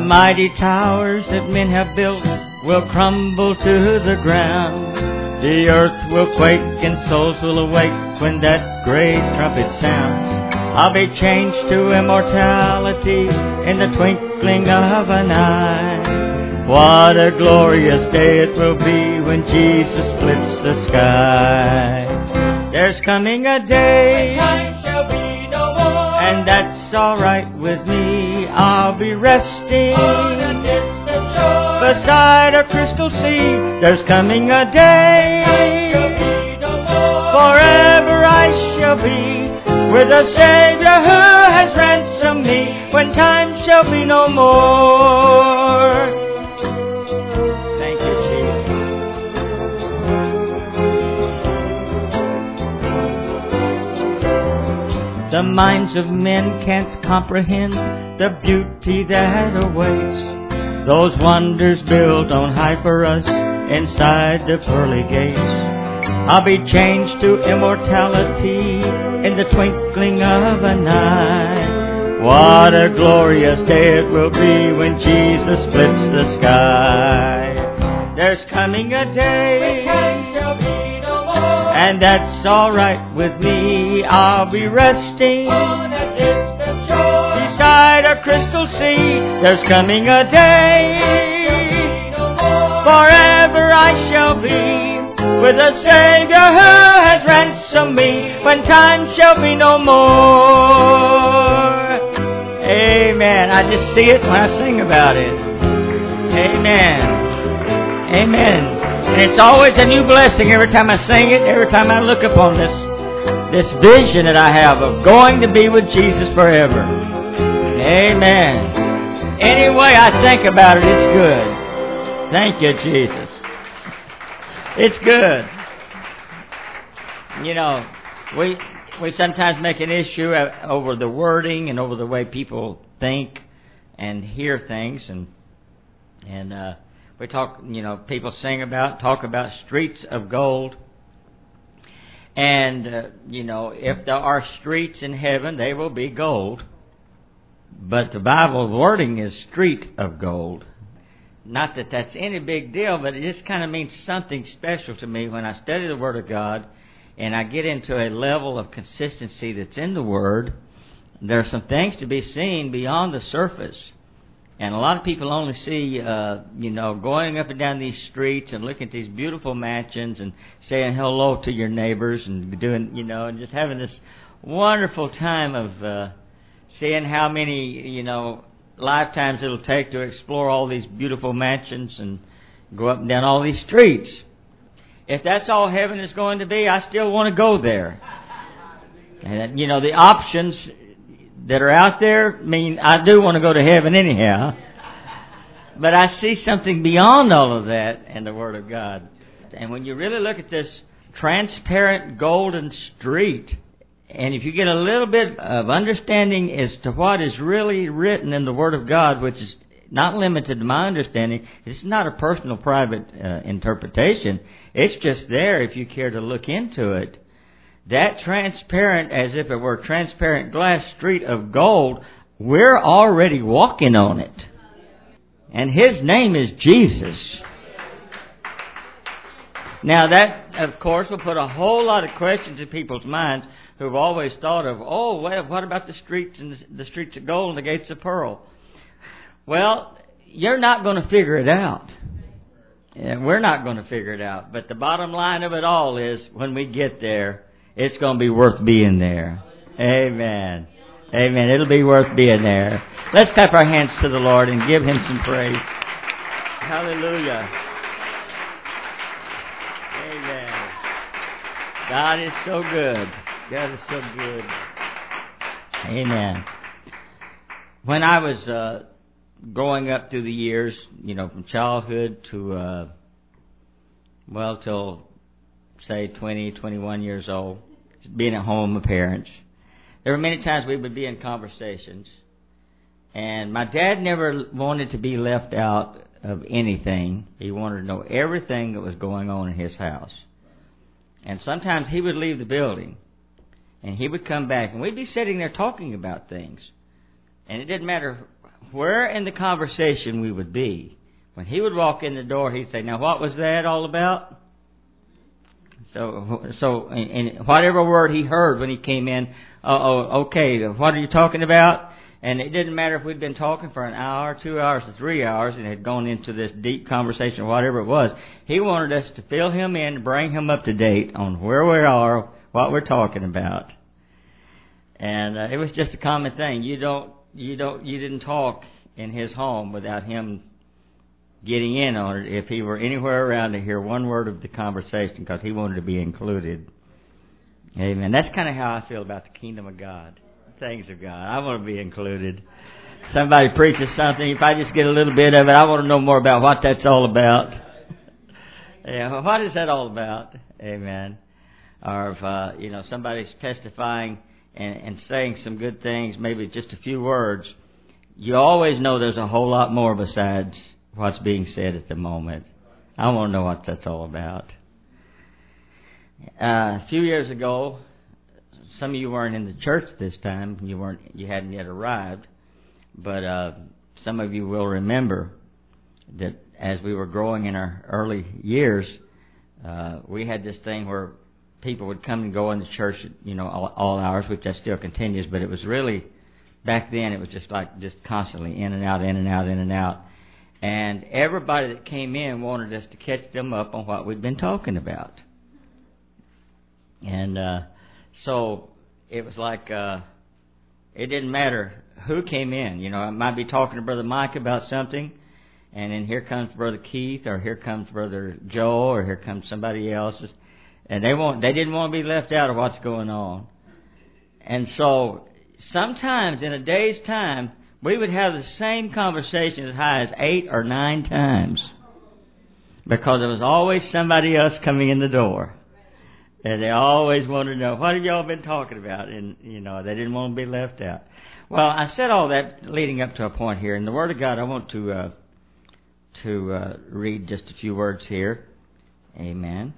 mighty towers that men have built will crumble to the ground. The earth will quake and souls will awake when that great trumpet sounds. I'll be changed to immortality in the twinkling of an eye. What a glorious day it will be when Jesus splits the sky. There's coming a day when time shall be no more, and that's alright with me. I'll be resting on a distant shore beside a crystal sea. There's coming a day time shall be no more, forever I shall be with a Savior who has ransomed me, when time shall be no more. Thank you, Jesus. The minds of men can't comprehend the beauty that awaits. Those wonders built on high for us inside the pearly gates. I'll be changed to immortality in the twinkling of an eye. What a glorious day it will be when Jesus splits the sky. There's coming a day when time shall be no more, and that's alright with me. I'll be resting on a distant shore beside a crystal sea. There's coming a day no more, forever I shall be with a Savior who has ransomed me, when time shall be no more. Amen. I just see it when I sing about it. Amen. Amen. And it's always a new blessing every time I sing it, every time I look upon this vision that I have of going to be with Jesus forever. Amen. Any way I think about it, it's good. Thank you, Jesus. It's good. You know, we sometimes make an issue over the wording and over the way people think and hear things, and we talk. You know, people talk about streets of gold, and you know, if there are streets in heaven, they will be gold. But the Bible wording is street of gold. Not that that's any big deal, but it just kind of means something special to me when I study the Word of God and I get into a level of consistency that's in the Word. There are some things to be seen beyond the surface. And a lot of people only see, going up and down these streets and looking at these beautiful mansions and saying hello to your neighbors and doing, and just having this wonderful time of seeing how many, lifetimes it'll take to explore all these beautiful mansions and go up and down all these streets. If that's all heaven is going to be, I still want to go there. And, the options that are out there mean I do want to go to heaven anyhow. But I see something beyond all of that in the Word of God. And when you really look at this transparent golden street, and if you get a little bit of understanding as to what is really written in the Word of God, which is not limited to my understanding, it's not a personal, private interpretation. It's just there if you care to look into it. That transparent, as if it were transparent glass street of gold, we're already walking on it. And His name is Jesus. Now that, of course, will put a whole lot of questions in people's minds who've always thought of, what about the streets and the streets of gold and the gates of pearl? Well, you're not going to figure it out. And we're not going to figure it out. But the bottom line of it all is, when we get there, it's going to be worth being there. Amen. Amen. It'll be worth being there. Let's clap our hands to the Lord and give Him some praise. Hallelujah. Amen. God is so good. God is so good. Amen. When I was growing up through the years, from childhood to, till, say, 20, 21 years old, being at home with my parents, there were many times we would be in conversations, and my dad never wanted to be left out of anything. He wanted to know everything that was going on in his house. And sometimes he would leave the building, and he would come back, and we'd be sitting there talking about things. And it didn't matter where in the conversation we would be, when he would walk in the door, he'd say, "Now, what was that all about?" So, in whatever word he heard when he came in, okay, what are you talking about? And it didn't matter if we'd been talking for an hour, 2 hours, or 3 hours, and had gone into this deep conversation, whatever it was. He wanted us to fill him in, bring him up to date on where we are, what we're talking about. And it was just a common thing. You didn't talk in his home without him getting in on it if he were anywhere around to hear one word of the conversation, because he wanted to be included. Amen. That's kind of how I feel about the kingdom of God, the things of God. I want to be included. Somebody preaches something, if I just get a little bit of it, I want to know more about what that's all about. Yeah, what is that all about? Amen. Or if somebody's testifying and saying some good things, maybe just a few words, you always know there's a whole lot more besides what's being said at the moment. I want to know what that's all about. A few years ago, some of you weren't in the church this time. You hadn't yet arrived, but some of you will remember that as we were growing in our early years, we had this thing where people would come and go in the church, all hours, which that still continues. But it was really, back then, it was just constantly in and out, in and out, in and out. And everybody that came in wanted us to catch them up on what we'd been talking about. And so it was like it didn't matter who came in. I might be talking to Brother Mike about something, and then here comes Brother Keith, or here comes Brother Joe, or here comes somebody else. And they didn't want to be left out of what's going on. And so sometimes in a day's time, we would have the same conversation as high as 8 or 9 times, because there was always somebody else coming in the door. And they always wanted to know, what have y'all been talking about? And, they didn't want to be left out. Well, I said all that leading up to a point here. In the Word of God, I want to read just a few words here. Amen.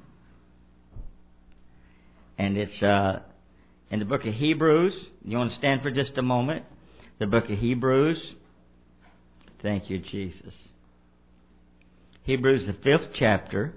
And it's in the book of Hebrews. You want to stand for just a moment? The book of Hebrews. Thank you, Jesus. Hebrews, the 5th chapter.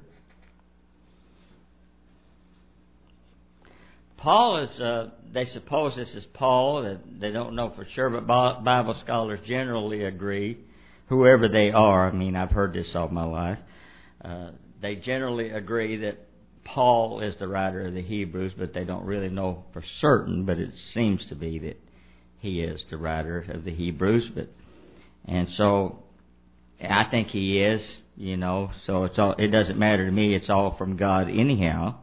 Paul is, they suppose this is Paul. They don't know for sure, but Bible scholars generally agree, whoever they are. I mean, I've heard this all my life. They generally agree that Paul is the writer of the Hebrews, but they don't really know for certain, but it seems to be that he is the writer of the Hebrews. And so I think he is, so it doesn't matter to me. It's all from God anyhow.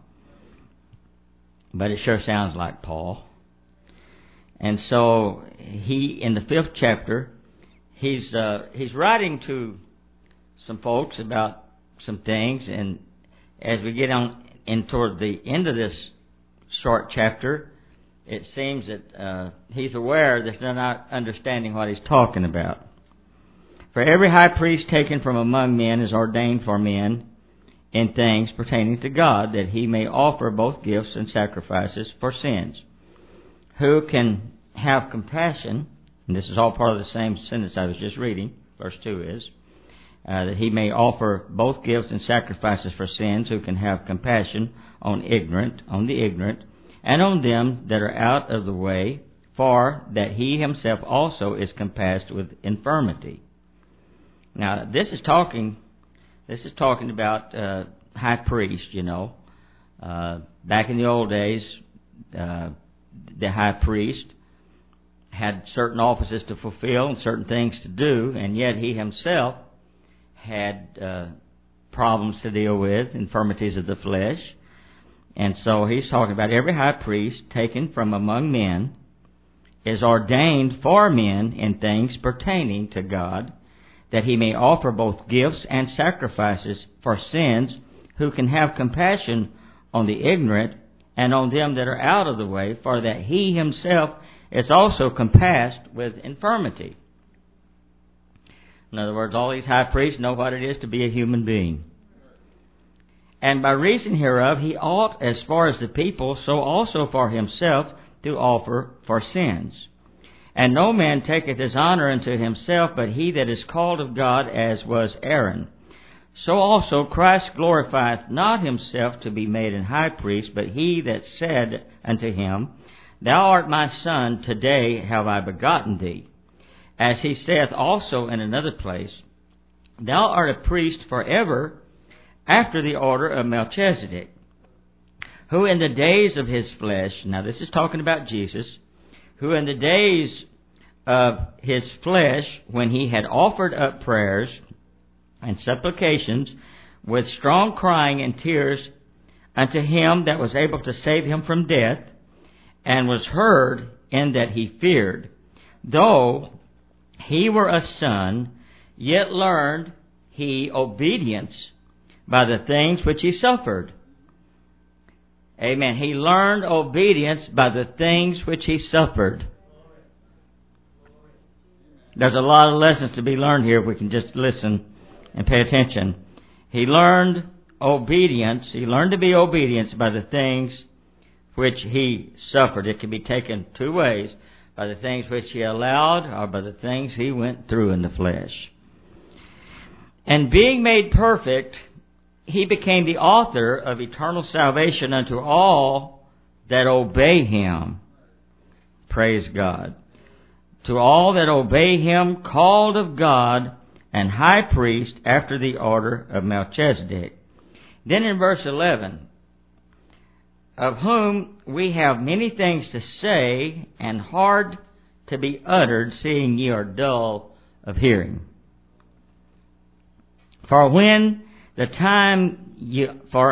But it sure sounds like Paul. And so he, in the 5th chapter, he's writing to some folks about some things. And as we get on in toward the end of this short chapter, it seems that he's aware that they're not understanding what he's talking about. For every high priest taken from among men is ordained for men in things pertaining to God, that he may offer both gifts and sacrifices for sins. Who can have compassion, and this is all part of the same sentence I was just reading, verse 2 is, that he may offer both gifts and sacrifices for sins, who can have compassion on the ignorant, and on them that are out of the way, for that he himself also is compassed with infirmity. Now, this is talking about high priest, Back in the old days, the high priest had certain offices to fulfill and certain things to do, and yet he himself had problems to deal with, infirmities of the flesh. And so he's talking about every high priest taken from among men is ordained for men in things pertaining to God, that he may offer both gifts and sacrifices for sins, who can have compassion on the ignorant and on them that are out of the way, for that he himself is also compassed with infirmity. In other words, all these high priests know what it is to be a human being. And by reason hereof, he ought, as far as the people, so also for himself, to offer for sins. And no man taketh his honor unto himself, but he that is called of God, as was Aaron. So also Christ glorifieth not himself to be made an high priest, but he that said unto him, Thou art my son, today have I begotten thee. As he saith also in another place, Thou art a priest forever, after the order of Melchizedek, who in the days of his flesh, now this is talking about Jesus, who in the days of his flesh, when he had offered up prayers and supplications with strong crying and tears unto him that was able to save him from death, and was heard in that he feared, though he were a son, yet learned he obedience by the things which he suffered. Amen. He learned obedience by the things which he suffered. There's a lot of lessons to be learned here if we can just listen and pay attention. He learned obedience. He learned to be obedient by the things which he suffered. It can be taken two ways: by the things which he allowed, or by the things he went through in the flesh. And being made perfect, he became the author of eternal salvation unto all that obey him. Praise God. To all that obey him, called of God, and high priest after the order of Melchizedek. Then in verse 11, of whom we have many things to say, and hard to be uttered, seeing ye are dull of hearing. For the time you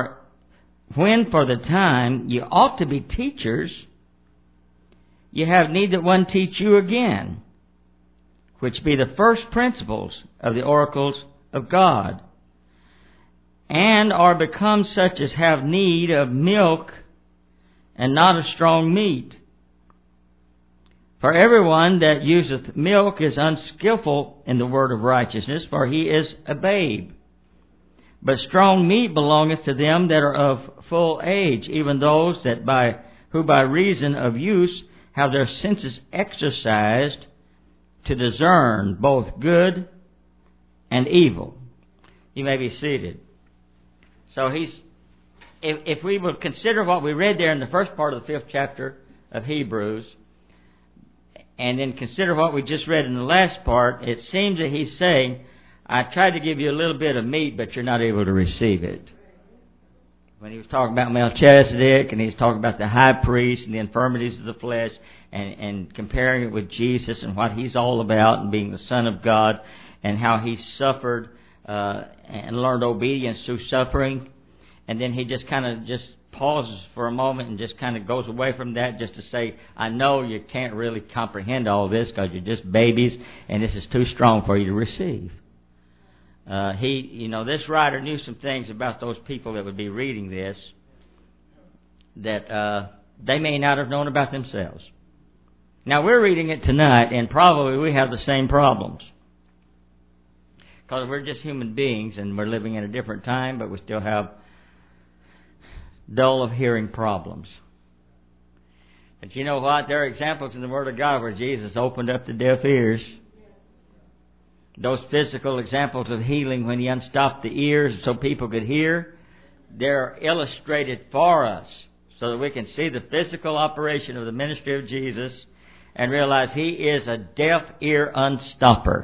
ought to be teachers, you have need that one teach you again, which be the first principles of the oracles of God, and are become such as have need of milk and not of strong meat. For everyone that useth milk is unskillful in the word of righteousness, for he is a babe. But strong meat belongeth to them that are of full age, even those who by reason of use have their senses exercised to discern both good and evil. You may be seated. So if we would consider what we read there in the first part of the 5th chapter of Hebrews, and then consider what we just read in the last part, it seems that he's saying, I tried to give you a little bit of meat, but you're not able to receive it. When he was talking about Melchizedek, and he's talking about the high priest and the infirmities of the flesh, and comparing it with Jesus and what he's all about, and being the Son of God, and how he suffered and learned obedience through suffering. And then he just kind of just pauses for a moment and just kind of goes away from that just to say, I know you can't really comprehend all this because you're just babies, and this is too strong for you to receive. This writer knew some things about those people that would be reading this that they may not have known about themselves. Now, we're reading it tonight, and probably we have the same problems. Because we're just human beings, and we're living in a different time, but we still have dull of hearing problems. But you know what? There are examples in the Word of God where Jesus opened up the deaf ears. Those physical examples of healing when he unstopped the ears so people could hear, they're illustrated for us so that we can see the physical operation of the ministry of Jesus and realize he is a deaf ear unstopper.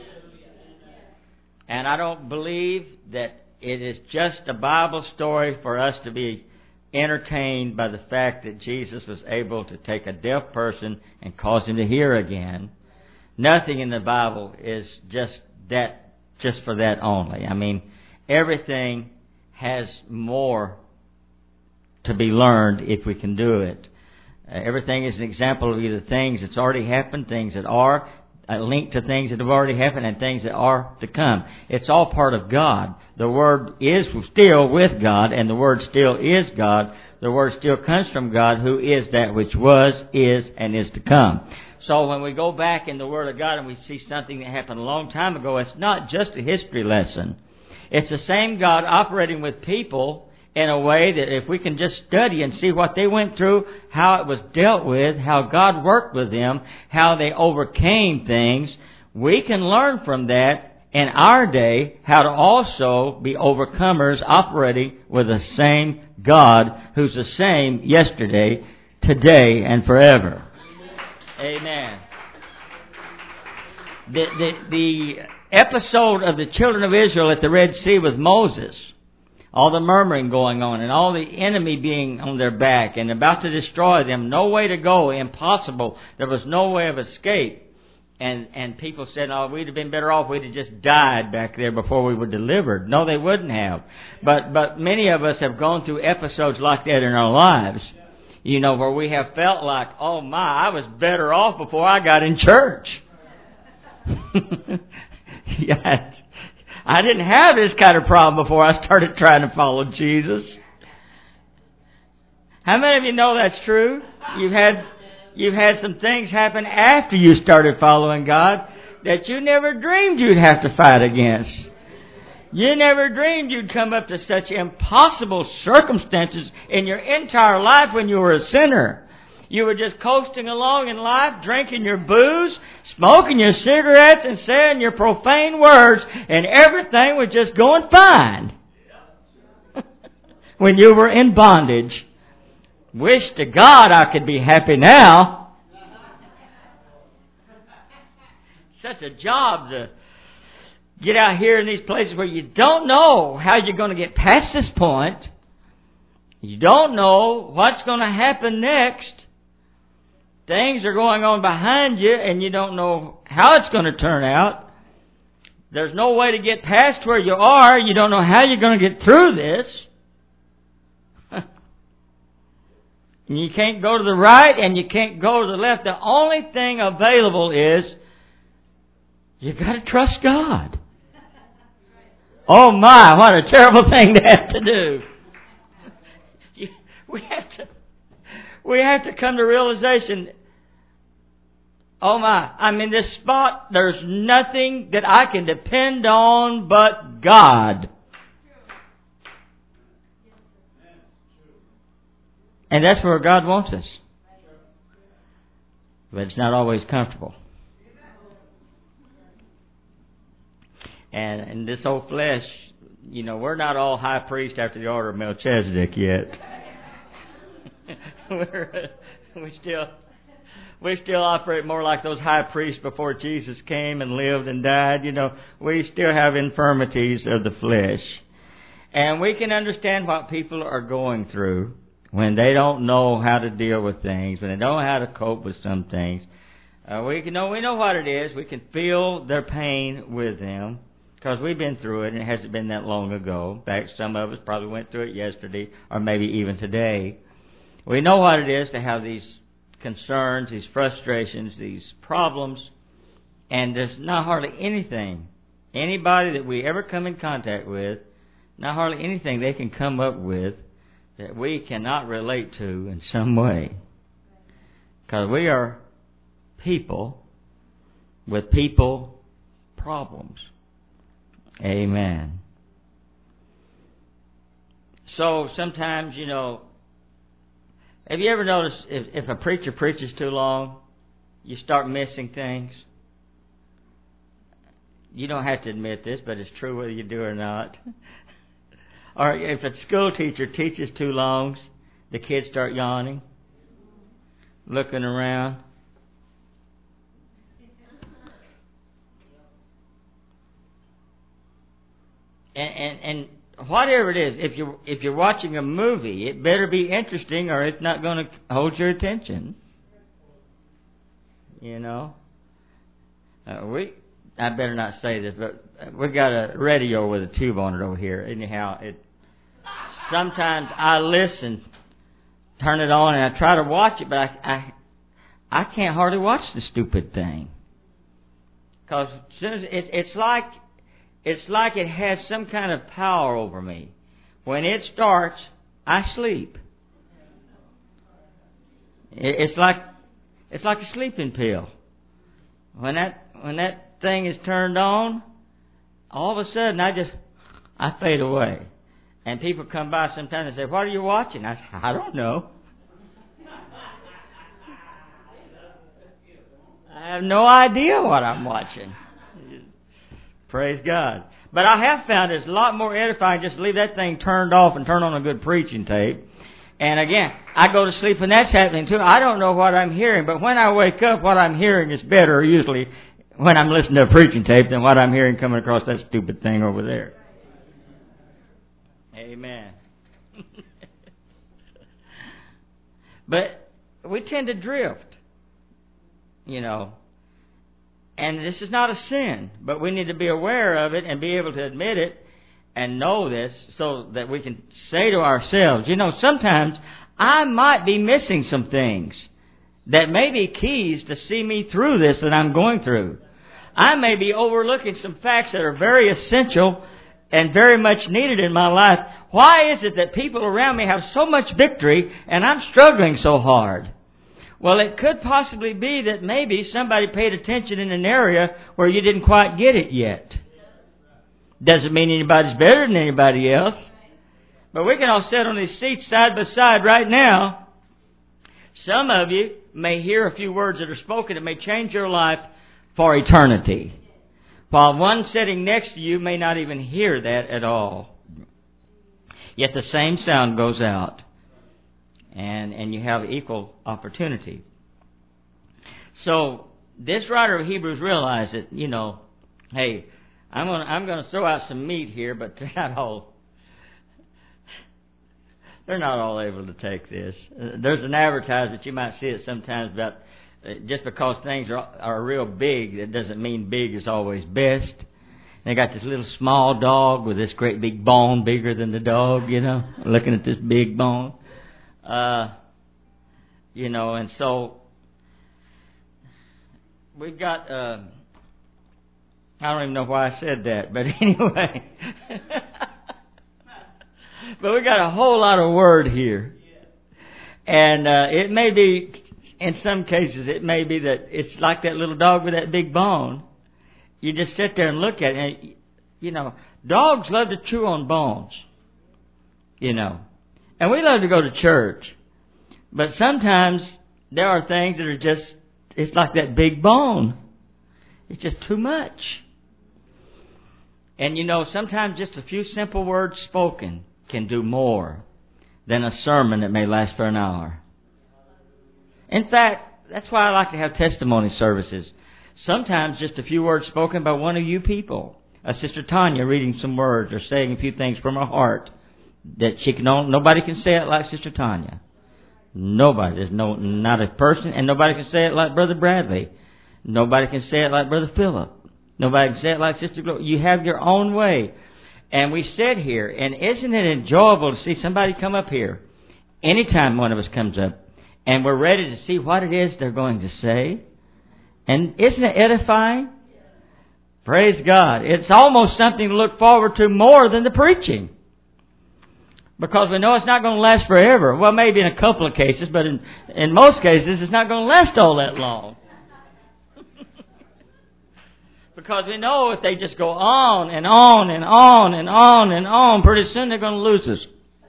And I don't believe that it is just a Bible story for us to be entertained by the fact that Jesus was able to take a deaf person and cause him to hear again. Nothing in the Bible is just for that only. I mean, everything has more to be learned if we can do it. Everything is an example of either things that's already happened, things that are linked to things that have already happened, and things that are to come. It's all part of God. The Word is still with God, and the Word still is God. The Word still comes from God, who is that which was, is, and is to come. So when we go back in the Word of God and we see something that happened a long time ago, it's not just a history lesson. It's the same God operating with people in a way that if we can just study and see what they went through, how it was dealt with, how God worked with them, how they overcame things, we can learn from that in our day how to also be overcomers operating with the same God who's the same yesterday, today, and forever. Amen. The episode of the children of Israel at the Red Sea with Moses, all the murmuring going on and all the enemy being on their back and about to destroy them, no way to go, impossible. There was no way of escape. And people said, oh, we'd have been better off, we'd have just died back there before we were delivered. No, they wouldn't have. But many of us have gone through episodes like that in our lives, you know, where we have felt like, oh my, I was better off before I got in church. Yeah, I didn't have this kind of problem before I started trying to follow Jesus. How many of you know that's true? You've had some things happen after you started following God that you never dreamed you'd have to fight against. You never dreamed you'd come up to such impossible circumstances in your entire life when you were a sinner. You were just coasting along in life, drinking your booze, smoking your cigarettes, and saying your profane words, and everything was just going fine when you were in bondage. Wish to God I could be happy now. Such a job to get out here in these places where you don't know how you're going to get past this point. You don't know what's going to happen next. Things are going on behind you and you don't know how it's going to turn out. There's no way to get past where you are. You don't know how you're going to get through this. You can't go to the right and you can't go to the left. The only thing available is you've got to trust God. Oh my, what a terrible thing to have to do. We have to come to realization, oh my, I'm in this spot, there's nothing that I can depend on but God. And that's where God wants us. But it's not always comfortable. And this old flesh, you know, we're not all high priest after the order of Melchizedek yet. we still operate more like those high priests before Jesus came and lived and died. You know, we still have infirmities of the flesh. And we can understand what people are going through when they don't know how to deal with things, when they don't know how to cope with some things. We know what it is. We can feel their pain with them because we've been through it, and it hasn't been that long ago. In fact, some of us probably went through it yesterday or maybe even today. We know what it is to have these concerns, these frustrations, these problems, and there's not hardly anything, anybody that we ever come in contact with, not hardly anything they can come up with that we cannot relate to in some way. Because we are people with people problems. Amen. So sometimes, you know, have you ever noticed if a preacher preaches too long, you start missing things? You don't have to admit this, but it's true whether you do or not. Or if a school teacher teaches too long, the kids start yawning, looking around. And whatever it is, if you're watching a movie, it better be interesting or it's not going to hold your attention. You know? I better not say this, but we got a radio with a tube on it over here. Anyhow, sometimes I listen, turn it on, and I try to watch it, but I can't hardly watch the stupid thing. Because as soon as it's like it has some kind of power over me. When it starts, I sleep. It's like a sleeping pill. When that thing is turned on, all of a sudden I fade away. And people come by sometimes and say, "What are you watching?" I say, "I don't know. I have no idea what I'm watching." Praise God. But I have found it's a lot more edifying just to leave that thing turned off and turn on a good preaching tape. And again, I go to sleep and that's happening too. I don't know what I'm hearing, but when I wake up, what I'm hearing is better usually when I'm listening to a preaching tape than what I'm hearing coming across that stupid thing over there. Amen. But we tend to drift, you know. And this is not a sin, but we need to be aware of it and be able to admit it and know this so that we can say to ourselves, you know, sometimes I might be missing some things that may be keys to see me through this that I'm going through. I may be overlooking some facts that are very essential and very much needed in my life. Why is it that people around me have so much victory and I'm struggling so hard? Well, it could possibly be that maybe somebody paid attention in an area where you didn't quite get it yet. Doesn't mean anybody's better than anybody else. But we can all sit on these seats side by side right now. Some of you may hear a few words that are spoken that may change your life for eternity, while one sitting next to you may not even hear that at all. Yet the same sound goes out. And you have equal opportunity. So this writer of Hebrews realized that, you know, hey, I'm going to throw out some meat here, but they're not all able to take this. There's an advertisement, you might see it sometimes, about just because things are real big, it doesn't mean big is always best. They got this little small dog with this great big bone, bigger than the dog, you know, looking at this big bone. You know, and so we've got, I don't even know why I said that, but anyway. But we got a whole lot of word here. And it may be, in some cases, it may be that it's like that little dog with that big bone. You just sit there and look at it. And, you know, dogs love to chew on bones, you know. And we love to go to church. But sometimes there are things that are just, it's like that big bone. It's just too much. And you know, sometimes just a few simple words spoken can do more than a sermon that may last for an hour. In fact, that's why I like to have testimony services. Sometimes just a few words spoken by one of you people. Sister Tanya reading some words or saying a few things from her heart that she can. Nobody can say it like Sister Tanya. Nobody. There's not a person, and nobody can say it like Brother Bradley. Nobody can say it like Brother Philip. Nobody can say it like Sister Gloria. You have your own way. And we sit here, and isn't it enjoyable to see somebody come up here anytime one of us comes up, and we're ready to see what it is they're going to say? And isn't it edifying? Praise God. It's almost something to look forward to more than the preaching. Because we know it's not going to last forever. Well, maybe in a couple of cases, but in most cases, it's not going to last all that long. Because we know if they just go on and on and on and on and on, pretty soon they're going to lose us.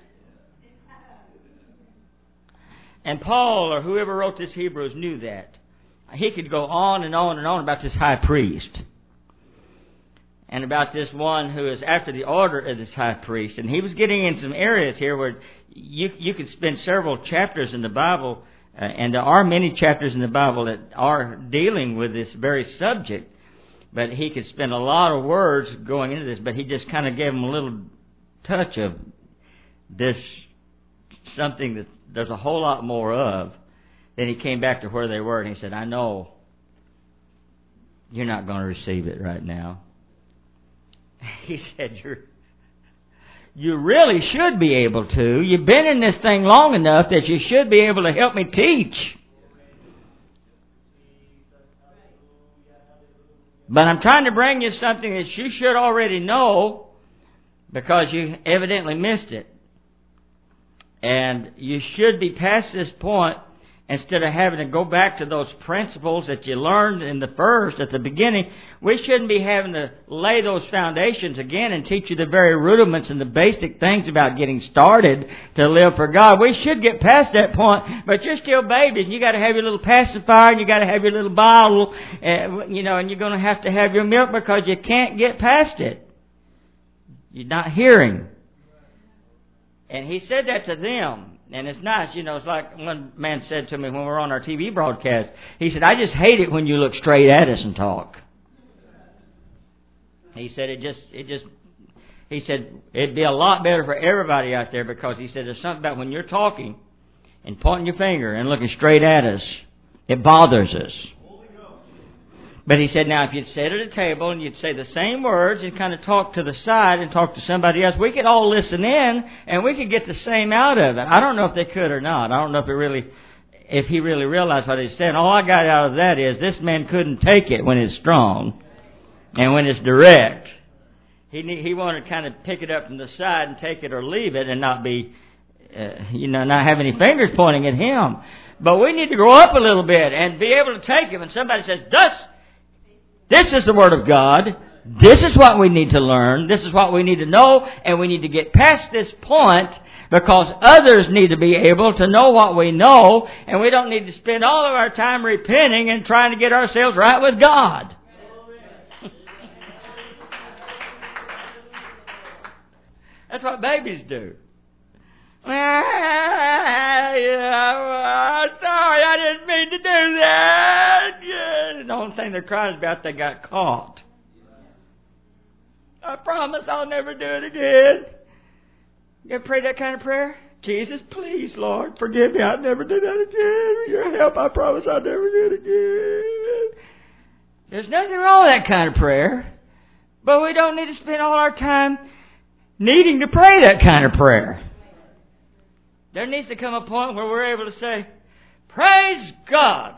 And Paul, or whoever wrote this Hebrews, knew that. He could go on and on and on about this high priest. And about this one who is after the order of this high priest. And he was getting in some areas here where you could spend several chapters in the Bible, and there are many chapters in the Bible that are dealing with this very subject. But he could spend a lot of words going into this, but he just kind of gave them a little touch of this, something that there's a whole lot more of. Then he came back to where they were, and he said, I know you're not going to receive it right now. He said, you really should be able to. You've been in this thing long enough that you should be able to help me teach. But I'm trying to bring you something that you should already know because you evidently missed it. And you should be past this point Instead of having to go back to those principles that you learned at the beginning, we shouldn't be having to lay those foundations again and teach you the very rudiments and the basic things about getting started to live for God. We should get past that point, but you're still babies. You got to have your little pacifier, and you got to have your little bottle, and you're going to have your milk because you can't get past it. You're not hearing. And he said that to them. And it's nice, it's like one man said to me when we were on our TV broadcast. He said, I just hate it when you look straight at us and talk. He said, he said, it'd be a lot better for everybody out there, because he said, there's something about when you're talking and pointing your finger and looking straight at us, it bothers us. But he said, now if you'd sit at a table and you'd say the same words and kind of talk to the side and talk to somebody else, we could all listen in and we could get the same out of it. I don't know if they could or not. I don't know if he really realized what he said. All I got out of that is this man couldn't take it when it's strong and when it's direct. He wanted to kind of pick it up from the side and take it or leave it and not be, not have any fingers pointing at him. But we need to grow up a little bit and be able to take it when somebody says, this is the Word of God. This is what we need to learn. This is what we need to know. And we need to get past this point because others need to be able to know what we know. And we don't need to spend all of our time repenting and trying to get ourselves right with God. That's what babies do. Sorry, I didn't mean to do that. The only thing they're crying about, they got caught. I promise I'll never do it again. You ever pray that kind of prayer? Jesus, please, Lord, forgive me. I'll never do that again. With your help, I promise I'll never do it again. There's nothing wrong with that kind of prayer. But we don't need to spend all our time needing to pray that kind of prayer. There needs to come a point where we're able to say, praise God.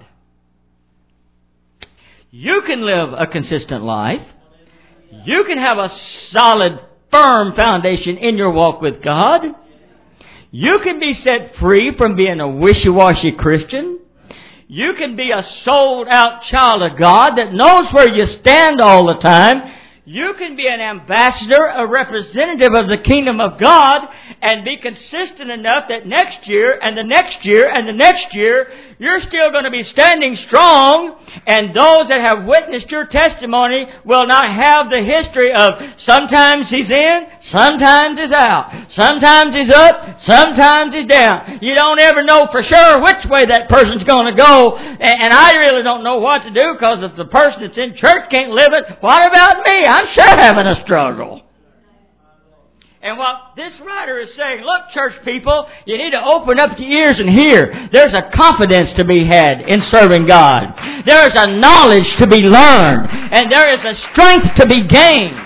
You can live a consistent life. You can have a solid, firm foundation in your walk with God. You can be set free from being a wishy-washy Christian. You can be a sold-out child of God that knows where you stand all the time. You can be an ambassador, a representative of the kingdom of God, and be consistent enough that next year and the next year and the next year, you're still going to be standing strong, and those that have witnessed your testimony will not have the history of sometimes he's in, sometimes he's out, sometimes he's up, sometimes he's down. You don't ever know for sure which way that person's going to go, and I really don't know what to do, because if the person that's in church can't live it, what about me? I'm sure having a struggle. And what this writer is saying, look, church people, you need to open up your ears and hear. There's a confidence to be had in serving God. There is a knowledge to be learned. And there is a strength to be gained.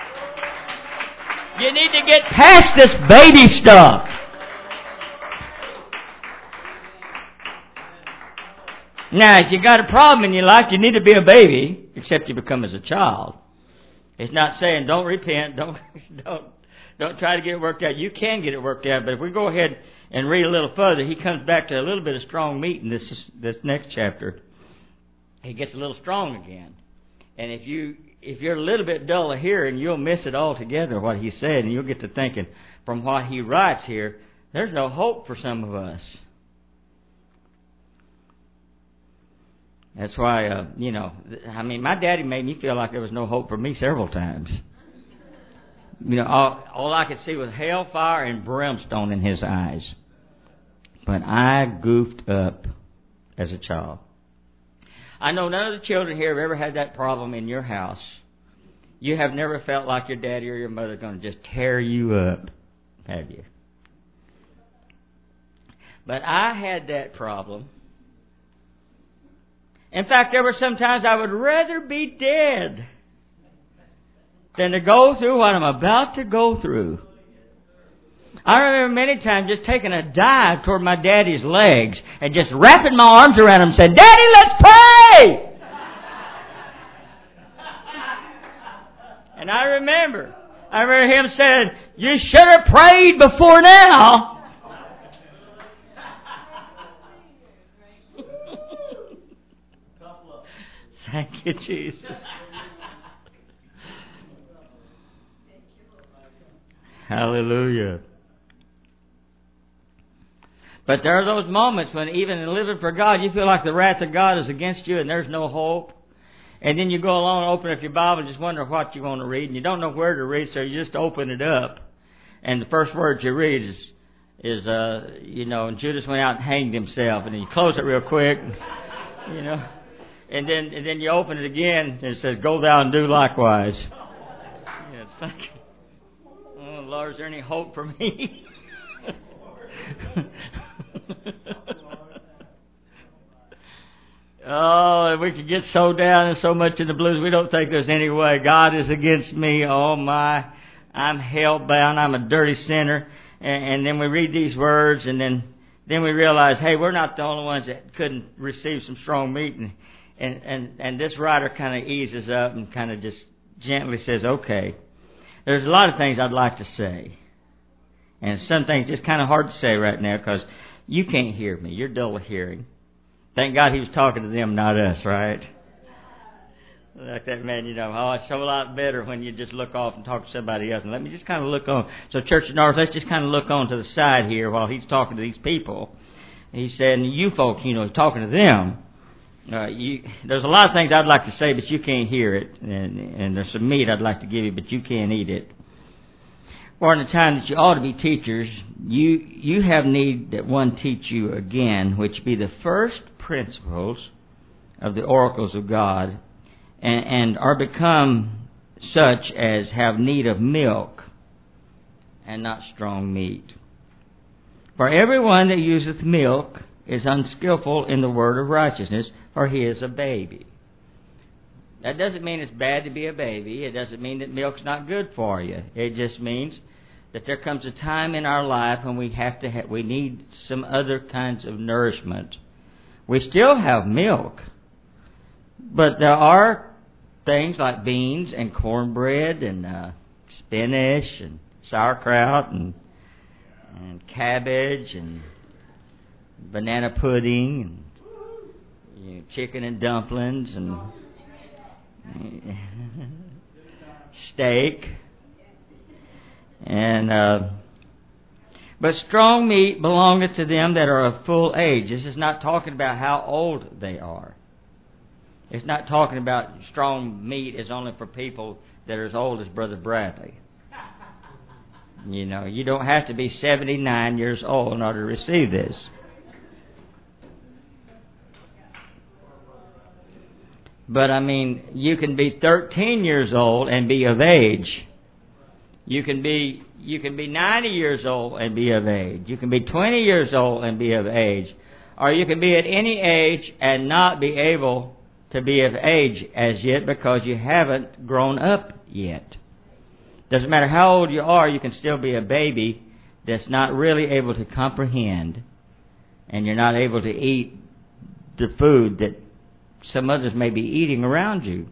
You need to get past this baby stuff. Now, if you got a problem in your life, you need to be a baby, except you become as a child. It's not saying don't repent, don't try to get it worked out. You can get it worked out, but if we go ahead and read a little further, he comes back to a little bit of strong meat in this next chapter. He gets a little strong again. And if you're a little bit dull of hearing, you'll miss it altogether, what he said, and you'll get to thinking, from what he writes here, there's no hope for some of us. That's why, my daddy made me feel like there was no hope for me several times. All I could see was hellfire and brimstone in his eyes. But I goofed up as a child. I know none of the children here have ever had that problem in your house. You have never felt like your daddy or your mother are going to just tear you up, have you? But I had that problem. In fact, there were some times I would rather be dead than to go through what I'm about to go through. I remember many times just taking a dive toward my daddy's legs and just wrapping my arms around him and saying, Daddy, let's pray! And I remember him saying, you should have prayed before now. Thank you, Jesus. Hallelujah. But there are those moments when even in living for God, you feel like the wrath of God is against you and there's no hope. And then you go along and open up your Bible and just wonder what you're going to read. And you don't know where to read, so you just open it up. And the first words you read is and Judas went out and hanged himself. And then you close it real quick, And then you open it again and it says, go thou and do likewise. It's like, oh Lord, is there any hope for me? Oh, we could get so down and so much in the blues, we don't think there's any way. God is against me. Oh my, I'm hell-bound. I'm a dirty sinner. And then we read these words, and then we realize, hey, we're not the only ones that couldn't receive some strong meat. And this writer kind of eases up and kind of just gently says, okay, there's a lot of things I'd like to say. And some things just kind of hard to say right now because you can't hear me. You're dull of hearing. Thank God he was talking to them, not us, right? Like that man, it's a lot better when you just look off and talk to somebody else. And let me just kind of look on. So Church of North, let's just kind of look on to the side here while he's talking to these people. He said, and you folks, he's talking to them. There's a lot of things I'd like to say, but you can't hear it. And there's some meat I'd like to give you, but you can't eat it. For in the time that you ought to be teachers, you have need that one teach you again, which be the first principles of the oracles of God, and are become such as have need of milk, and not strong meat. For everyone that useth milk is unskillful in the word of righteousness, for he is a baby. That doesn't mean it's bad to be a baby. It doesn't mean that milk's not good for you. It just means that there comes a time in our life when we need some other kinds of nourishment. We still have milk, but there are things like beans and cornbread and spinach and sauerkraut and cabbage and banana pudding and chicken and dumplings and steak and but strong meat belongeth to them that are of full age. This is not talking about how old they are. It's not talking about strong meat is only for people that are as old as Brother Bradley. You don't have to be 79 years old in order to receive this. But you can be 13 years old and be of age. You can be 90 years old and be of age. You can be 20 years old and be of age. Or you can be at any age and not be able to be of age as yet because you haven't grown up yet. Doesn't matter how old you are, you can still be a baby that's not really able to comprehend, and you're not able to eat the food that some others may be eating around you.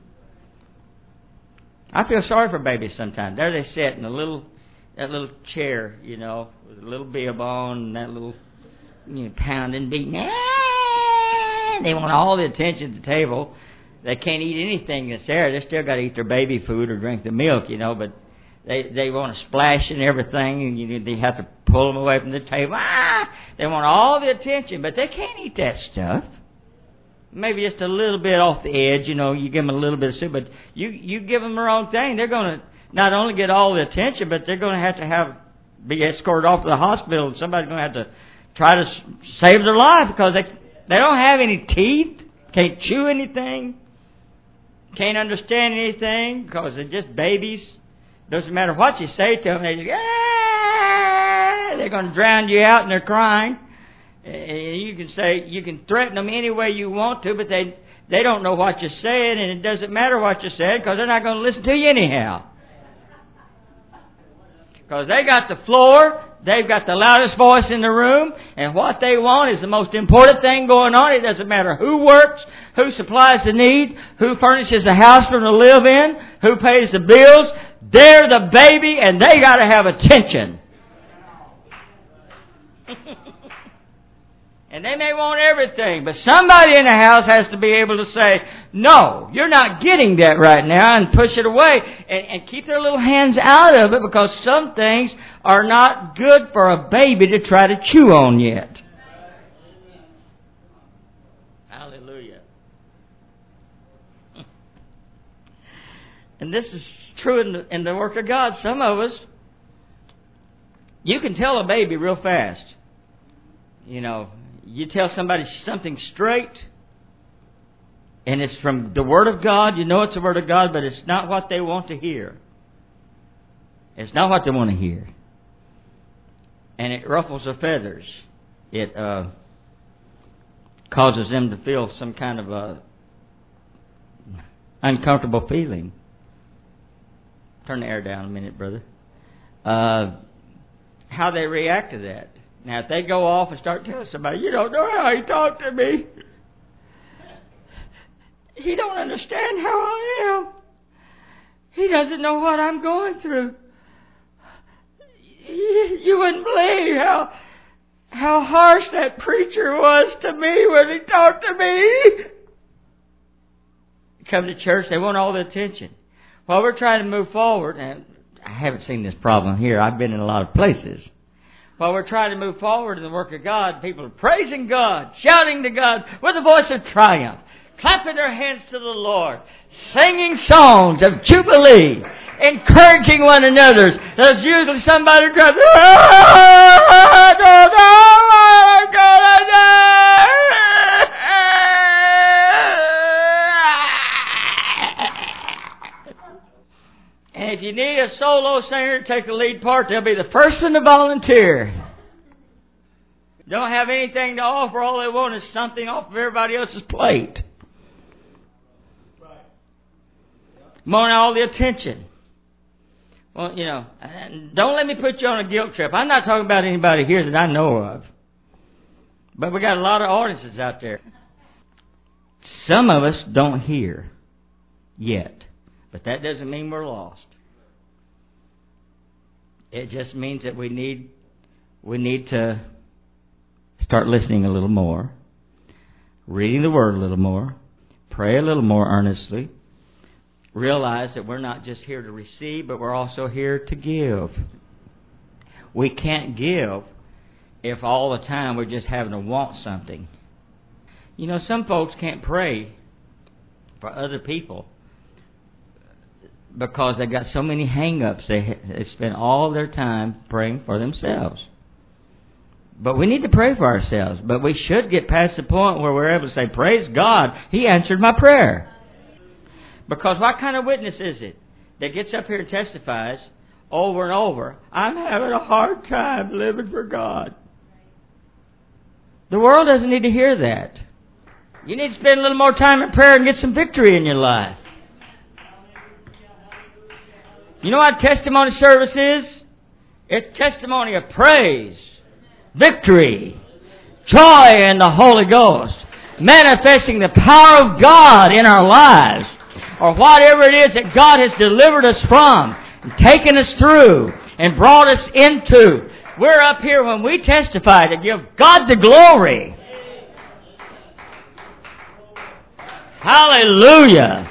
I feel sorry for babies sometimes. There they sit in that little chair, with a little bib on and that little pounding, beating. They want all the attention at the table. They can't eat anything that's there. They still got to eat their baby food or drink the milk, but they want to splash and everything, and they have to pull them away from the table. They want all the attention, but they can't eat that stuff. Maybe just a little bit off the edge, you give them a little bit of soup, but you give them their own thing. They're going to not only get all the attention, but they're going to have be escorted off to the hospital, and somebody's going to have to try to save their life because they don't have any teeth, can't chew anything, can't understand anything because they're just babies. Doesn't matter what you say to them, they just they're going to drown you out, and they're crying. And you can threaten them any way you want to, but they don't know what you're saying, and it doesn't matter what you said because they're not going to listen to you anyhow. Because they got the floor, they've got the loudest voice in the room, and what they want is the most important thing going on. It doesn't matter who works, who supplies the need, who furnishes the house for them to live in, who pays the bills. They're the baby, and they got to have attention. And they may want everything, but somebody in the house has to be able to say, No, you're not getting that right now, and push it away and keep their little hands out of it, because some things are not good for a baby to try to chew on yet. Hallelujah. And this is true in the work of God. Some of us, you can tell a baby real fast. You know, you tell somebody something straight, and it's from the Word of God. You know it's the Word of God, but it's not what they want to hear. It's not what they want to hear. And it ruffles their feathers. It causes them to feel some kind of a uncomfortable feeling. Turn the air down a minute, brother. How they react to that. Now, if they go off and start telling somebody, you don't know how he talked to me. He don't understand how I am. He doesn't know what I'm going through. You wouldn't believe how harsh that preacher was to me when he talked to me. Come to church, they want all the attention. While we're trying to move forward, and I haven't seen this problem here. I've been in a lot of places. While we're trying to move forward in the work of God, people are praising God, shouting to God with a voice of triumph, clapping their hands to the Lord, singing songs of jubilee, encouraging one another. There's usually somebody who tries, I don't know what I'm going to do. And if you need a solo singer to take the lead part, they'll be the first one to volunteer. Don't have anything to offer. All they want is something off of everybody else's plate. Want all the attention. Well, you know, don't let me put you on a guilt trip. I'm not talking about anybody here that I know of. But we got a lot of audiences out there. Some of us don't hear yet. But that doesn't mean we're lost. It just means that we need to start listening a little more, reading the Word a little more, pray a little more earnestly, realize that we're not just here to receive, but we're also here to give. We can't give if all the time we're just having to want something. You know, some folks can't pray for other people because they got so many hang-ups. They spend all their time praying for themselves. But we need to pray for ourselves. But we should get past the point where we're able to say, praise God, He answered my prayer. Because what kind of witness is it that gets up here and testifies over and over, I'm having a hard time living for God? The world doesn't need to hear that. You need to spend a little more time in prayer and get some victory in your life. You know what testimony service is? It's testimony of praise, victory, joy in the Holy Ghost, manifesting the power of God in our lives, or whatever it is that God has delivered us from, and taken us through, and brought us into. We're up here when we testify to give God the glory. Hallelujah.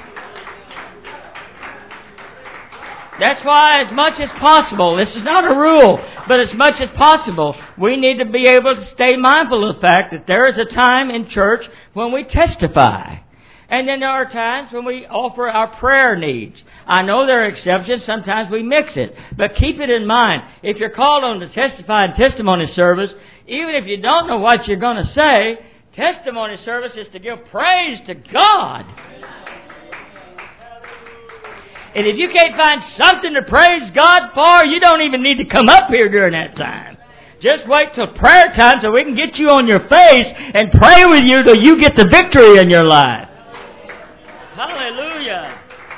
That's why as much as possible, this is not a rule, but as much as possible, we need to be able to stay mindful of the fact that there is a time in church when we testify. And then there are times when we offer our prayer needs. I know there are exceptions. Sometimes we mix it. But keep it in mind. If you're called on to testify in testimony service, even if you don't know what you're going to say, testimony service is to give praise to God. And if you can't find something to praise God for, you don't even need to come up here during that time. Just wait till prayer time so we can get you on your face and pray with you till you get the victory in your life. Hallelujah.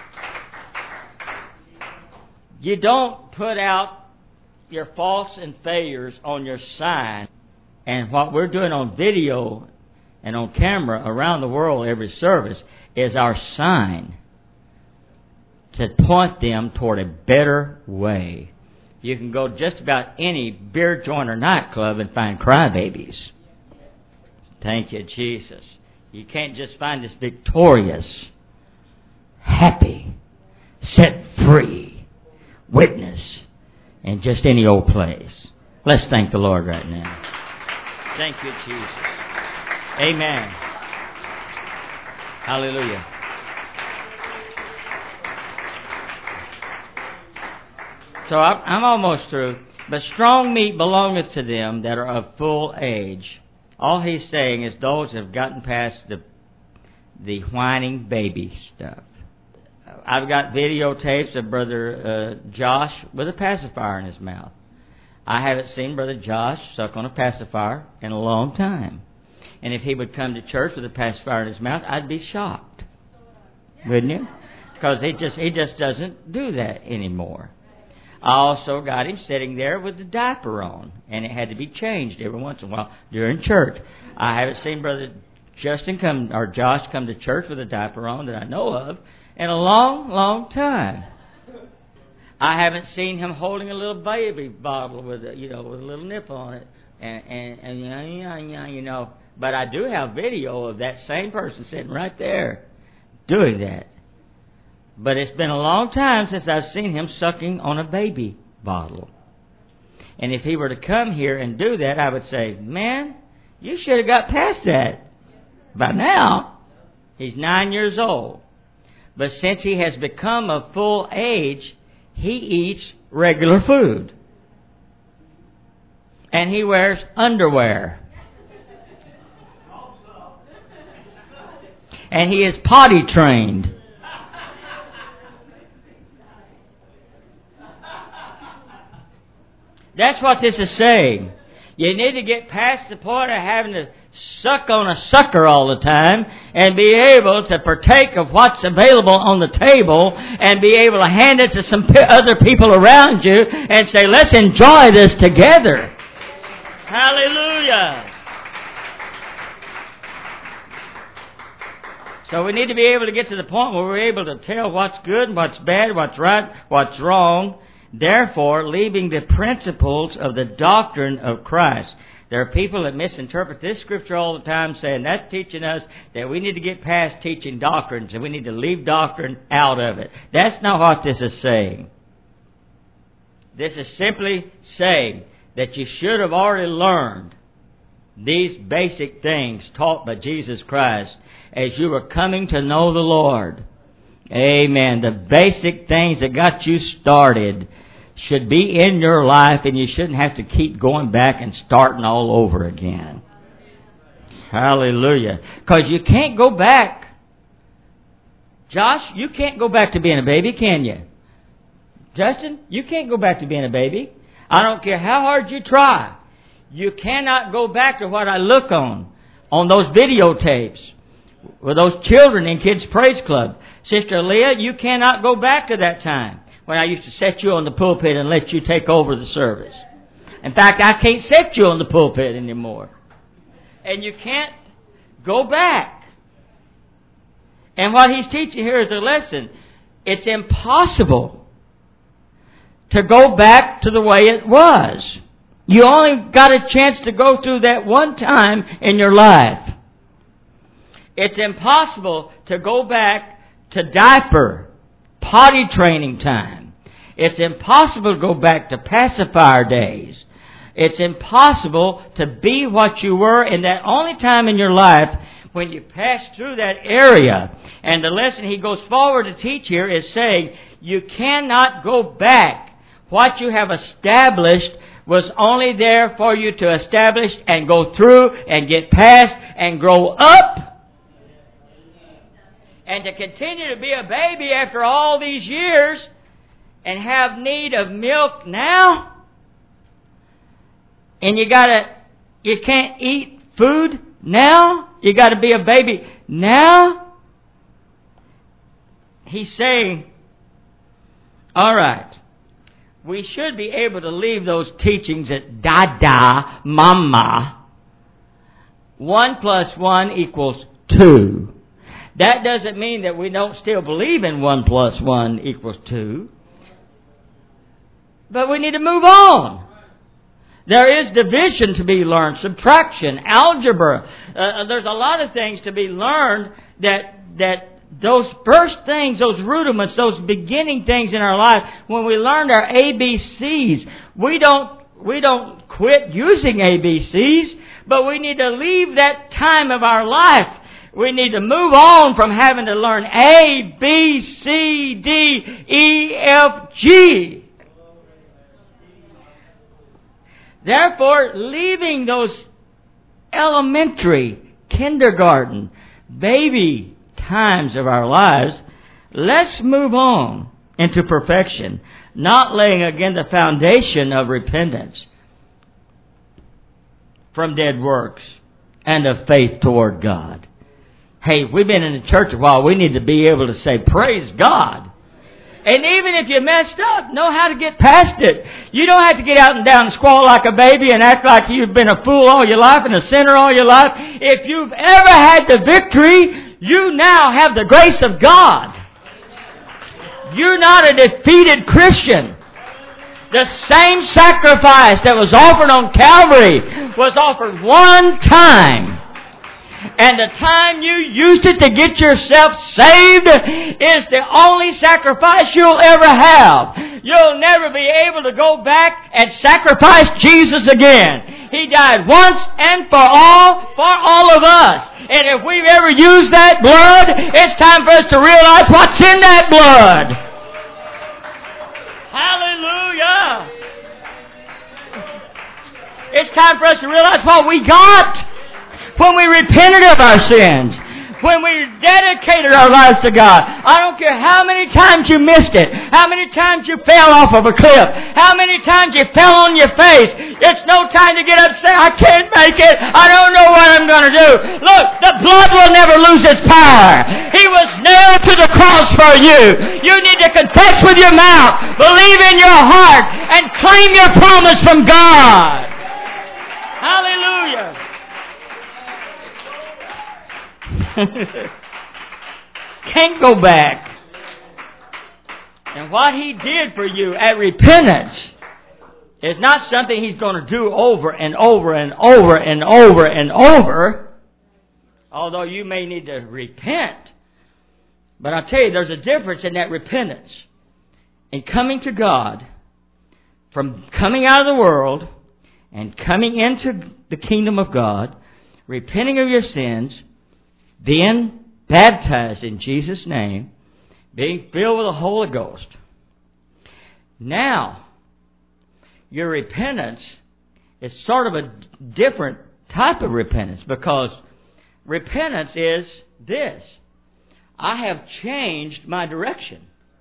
You don't put out your faults and failures on your sign. And what we're doing on video and on camera around the world every service is our sign to point them toward a better way. You can go just about any beer joint or nightclub and find crybabies. Thank you, Jesus. You can't just find this victorious happy, set free, witness in just any old place. Let's thank the Lord right now. Thank you, Jesus. Amen. Hallelujah. So I'm almost through. But strong meat belongeth to them that are of full age. All he's saying is those that have gotten past the whining baby stuff. I've got videotapes of Brother Josh with a pacifier in his mouth. I haven't seen Brother Josh suck on a pacifier in a long time. And if he would come to church with a pacifier in his mouth, I'd be shocked. Wouldn't you? Because he just doesn't do that anymore. I also got him sitting there with the diaper on, and it had to be changed every once in a while during church. I haven't seen Brother Josh come to church with a diaper on that I know of in a long, long time. I haven't seen him holding a little baby bottle with a little nip on it, and But I do have video of that same person sitting right there doing that. But it's been a long time since I've seen him sucking on a baby bottle. And if he were to come here and do that, I would say, man, you should have got past that by now. He's 9 years old. But since he has become of full age, he eats regular food. And he wears underwear. And he is potty trained. That's what this is saying. You need to get past the point of having to suck on a sucker all the time and be able to partake of what's available on the table and be able to hand it to some other people around you and say, let's enjoy this together. Hallelujah. So we need to be able to get to the point where we're able to tell what's good and what's bad, what's right, what's wrong. Therefore, leaving the principles of the doctrine of Christ. There are people that misinterpret this scripture all the time, saying that's teaching us that we need to get past teaching doctrines and we need to leave doctrine out of it. That's not what this is saying. This is simply saying that you should have already learned these basic things taught by Jesus Christ as you were coming to know the Lord. Amen. The basic things that got you started should be in your life, and you shouldn't have to keep going back and starting all over again. Hallelujah. Because you can't go back. Josh, you can't go back to being a baby, can you? Justin, you can't go back to being a baby. I don't care how hard you try. You cannot go back to what I look on those videotapes with those children in Kids Praise Club. Sister Leah, you cannot go back to that time when I used to set you on the pulpit and let you take over the service. In fact, I can't set you on the pulpit anymore. And you can't go back. And what he's teaching here is a lesson. It's impossible to go back to the way it was. You only got a chance to go through that one time in your life. It's impossible to go back to diaper, potty training time. It's impossible to go back to pacifier days. It's impossible to be what you were in that only time in your life when you passed through that area. And the lesson he goes forward to teach here is saying you cannot go back. What you have established was only there for you to establish and go through and get past and grow up. And to continue to be a baby after all these years and have need of milk now. And you can't eat food now. You got to be a baby now. He's saying, all right, we should be able to leave those teachings at dada, mama. 1 + 1 = 2. That doesn't mean that we don't still believe in 1 + 1 = 2. But we need to move on. There is division to be learned, subtraction, algebra. There's a lot of things to be learned that those first things, those rudiments, those beginning things in our life, when we learned our ABCs, we don't quit using ABCs, but we need to leave that time of our life. We need to move on from having to learn A, B, C, D, E, F, G. Therefore, leaving those elementary, kindergarten, baby times of our lives, let's move on into perfection, not laying again the foundation of repentance from dead works and of faith toward God. Hey, we've been in the church a while. We need to be able to say, praise God. And even if you messed up, know how to get past it. You don't have to get out and down and squall like a baby and act like you've been a fool all your life and a sinner all your life. If you've ever had the victory, you now have the grace of God. You're not a defeated Christian. The same sacrifice that was offered on Calvary was offered one time. And the time you used it to get yourself saved is the only sacrifice you'll ever have. You'll never be able to go back and sacrifice Jesus again. He died once and for all of us. And if we've ever used that blood, it's time for us to realize what's in that blood. Hallelujah. It's time for us to realize what we got when we repented of our sins, when we dedicated our lives to God. I don't care how many times you missed it, how many times you fell off of a cliff, how many times you fell on your face. It's no time to get upset. I can't make it. I don't know what I'm going to do. Look, the blood will never lose its power. He was nailed to the cross for you. You need to confess with your mouth, believe in your heart, and claim your promise from God. Hallelujah. Can't go back. And what He did for you at repentance is not something He's going to do over and over and over and over and over, although you may need to repent. But I'll tell you, there's a difference in that repentance, in coming to God, from coming out of the world and coming into the kingdom of God, repenting of your sins, being baptized in Jesus' name, being filled with the Holy Ghost. Now, your repentance is sort of a different type of repentance, because repentance is this: I have changed my direction.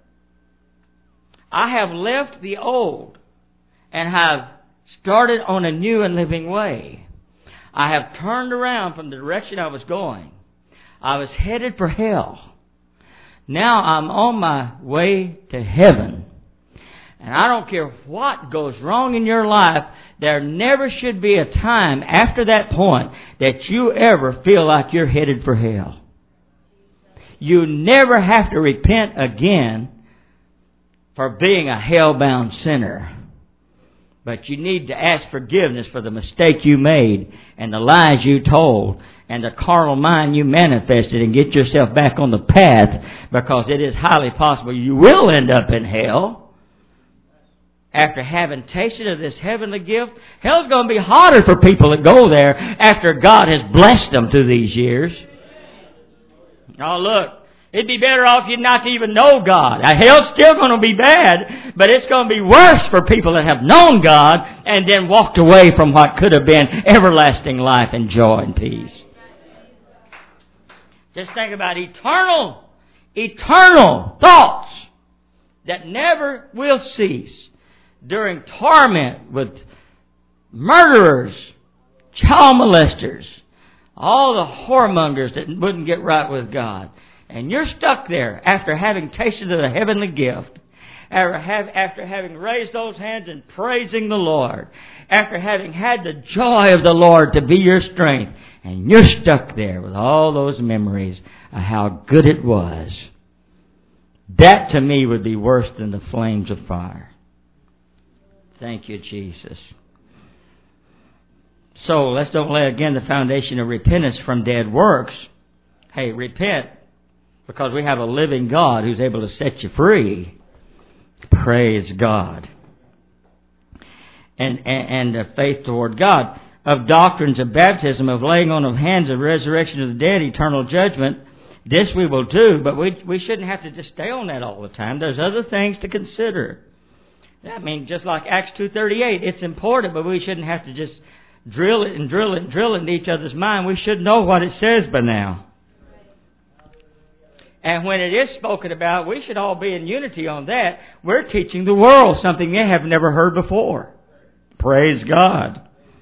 I have left the old and have started on a new and living way. I have turned around from the direction I was going. I was headed for hell. Now I'm on my way to heaven. And I don't care what goes wrong in your life, there never should be a time after that point that you ever feel like you're headed for hell. You never have to repent again for being a hell-bound sinner. But you need to ask forgiveness for the mistake you made and the lies you told and the carnal mind you manifested, and get yourself back on the path, because it is highly possible you will end up in hell. After having tasted of this heavenly gift, hell's going to be harder for people that go there after God has blessed them through these years. Oh, look. It'd be better off you not to even know God. Hell's still going to be bad, but it's going to be worse for people that have known God and then walked away from what could have been everlasting life and joy and peace. Just think about eternal thoughts that never will cease during torment with murderers, child molesters, all the whoremongers that wouldn't get right with God. And you're stuck there after having tasted of the heavenly gift, after having raised those hands and praising the Lord, after having had the joy of the Lord to be your strength, and you're stuck there with all those memories of how good it was. That to me would be worse than the flames of fire. Thank you, Jesus. So let's don't lay again the foundation of repentance from dead works. Hey, repent. Because we have a living God who's able to set you free. Praise God. And faith toward God. Of doctrines of baptism, of laying on of hands, of resurrection of the dead, eternal judgment, this we will do, but we shouldn't have to just stay on that all the time. There's other things to consider. I mean, just like Acts 2:38, it's important, but we shouldn't have to just drill it and drill it and drill it into each other's mind. We should know what it says by now. And when it is spoken about, we should all be in unity on that. We're teaching the world something they have never heard before. Praise God.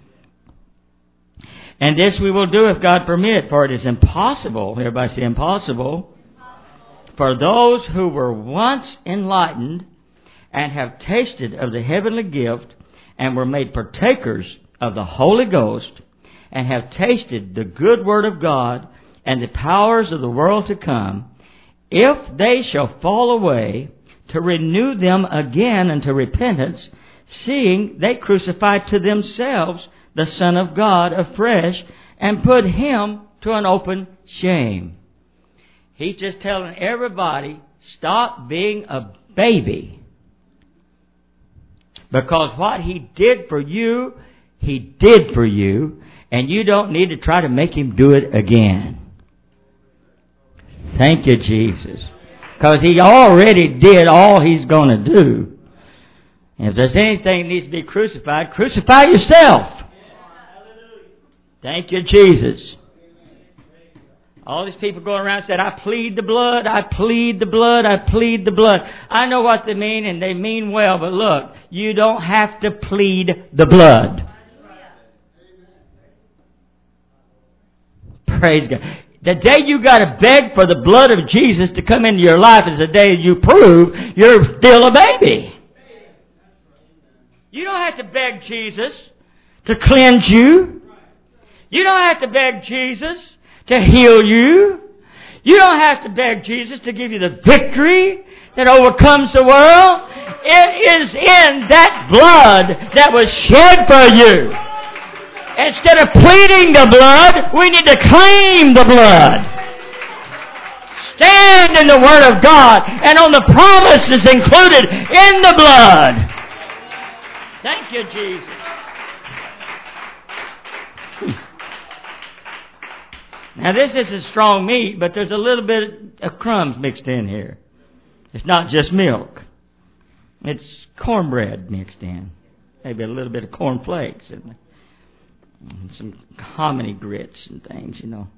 And this we will do if God permit, for it is impossible, everybody say impossible, for those who were once enlightened and have tasted of the heavenly gift and were made partakers of the Holy Ghost and have tasted the good word of God and the powers of the world to come, if they shall fall away, to renew them again unto repentance, seeing they crucified to themselves the Son of God afresh and put Him to an open shame. He's just telling everybody, stop being a baby. Because what He did for you, He did for you, and you don't need to try to make Him do it again. Thank you, Jesus. Because He already did all He's going to do. And if there's anything that needs to be crucified, crucify yourself. Thank you, Jesus. All these people going around said, I plead the blood, I plead the blood, I plead the blood. I know what they mean, and they mean well, but look, you don't have to plead the blood. Praise God. The day you got to beg for the blood of Jesus to come into your life is the day you prove you're still a baby. You don't have to beg Jesus to cleanse you. You don't have to beg Jesus to heal you. You don't have to beg Jesus to give you the victory that overcomes the world. It is in that blood that was shed for you. Instead of pleading the blood, we need to claim the blood. Stand in the Word of God and on the promises included in the blood. Thank you, Jesus. Now this isn't strong meat, but there's a little bit of crumbs mixed in here. It's not just milk. It's cornbread mixed in. Maybe a little bit of corn flakes and some hominy grits and things, you know.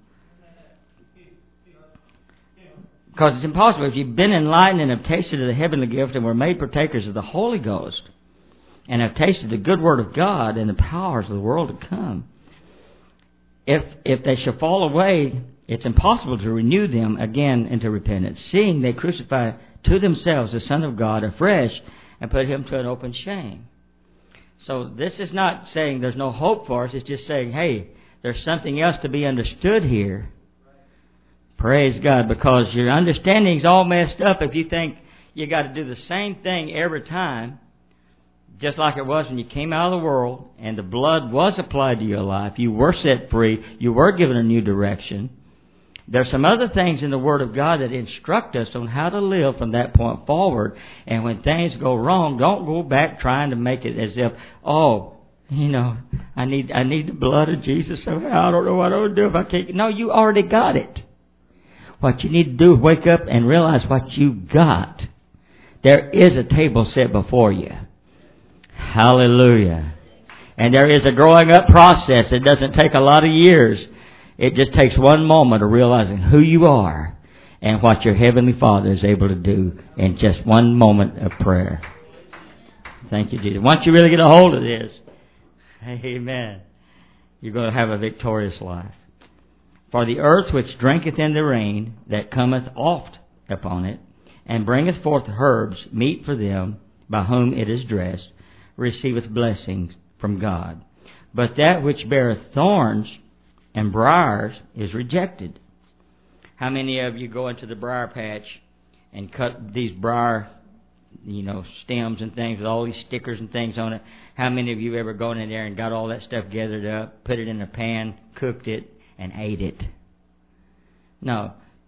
Because it's impossible. If you've been enlightened and have tasted of the heavenly gift and were made partakers of the Holy Ghost and have tasted the good word of God and the powers of the world to come, if they shall fall away, it's impossible to renew them again into repentance, seeing they crucify to themselves the Son of God afresh and put Him to an open shame. So this is not saying there's no hope for us. It's just saying, hey, there's something else to be understood here. Praise God, because your understanding's all messed up if you think you got to do the same thing every time. Just like it was when you came out of the world and the blood was applied to your life. You were set free. You were given a new direction. There's some other things in the Word of God that instruct us on how to live from that point forward. And when things go wrong, don't go back trying to make it as if, oh, you know, I need the blood of Jesus somehow. I don't know what I would do if I can't. No, you already got it. What you need to do is wake up and realize what you got. There is a table set before you. Hallelujah. And there is a growing up process. It doesn't take a lot of years. It just takes one moment of realizing who you are and what your Heavenly Father is able to do in just one moment of prayer. Thank you, Jesus. Once you really get a hold of this, amen, you're going to have a victorious life. For the earth which drinketh in the rain that cometh oft upon it, and bringeth forth herbs, meat for them by whom it is dressed, receiveth blessings from God. But that which beareth thorns and briars is rejected. How many of you go into the briar patch and cut these briar, stems and things with all these stickers and things on it? How many of you ever gone in there and got all that stuff gathered up, put it in a pan, cooked it, and ate it? No.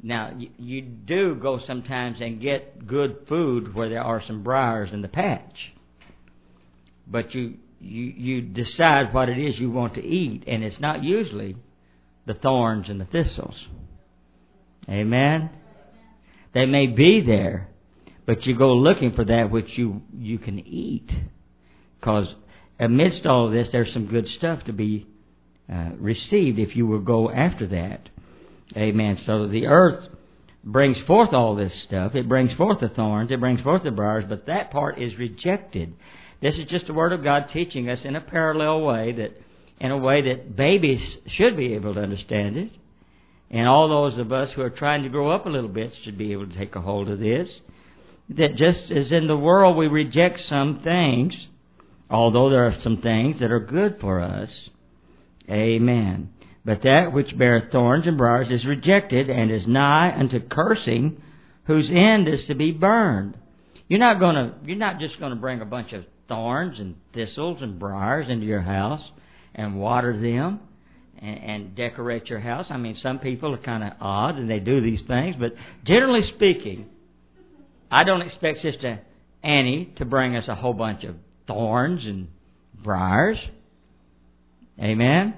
Now, you do go sometimes and get good food where there are some briars in the patch. But you decide what it is you want to eat, and it's not usually the thorns and the thistles. Amen? They may be there, but you go looking for that which you can eat. Because amidst all of this, there's some good stuff to be received if you will go after that. Amen. So the earth brings forth all this stuff. It brings forth the thorns. It brings forth the briars. But that part is rejected. This is just the Word of God teaching us in a parallel way, in a way that babies should be able to understand it. And all those of us who are trying to grow up a little bit should be able to take a hold of this. That just as in the world we reject some things, although there are some things that are good for us. Amen. But that which beareth thorns and briars is rejected, and is nigh unto cursing, whose end is to be burned. You're not just going to bring a bunch of thorns and thistles and briars into your house and water them and decorate your house. I mean, some people are kind of odd and they do these things, but generally speaking, I don't expect Sister Annie to bring us a whole bunch of thorns and briars. Amen?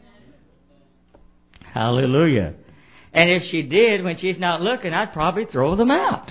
Hallelujah. And if she did, when she's not looking, I'd probably throw them out.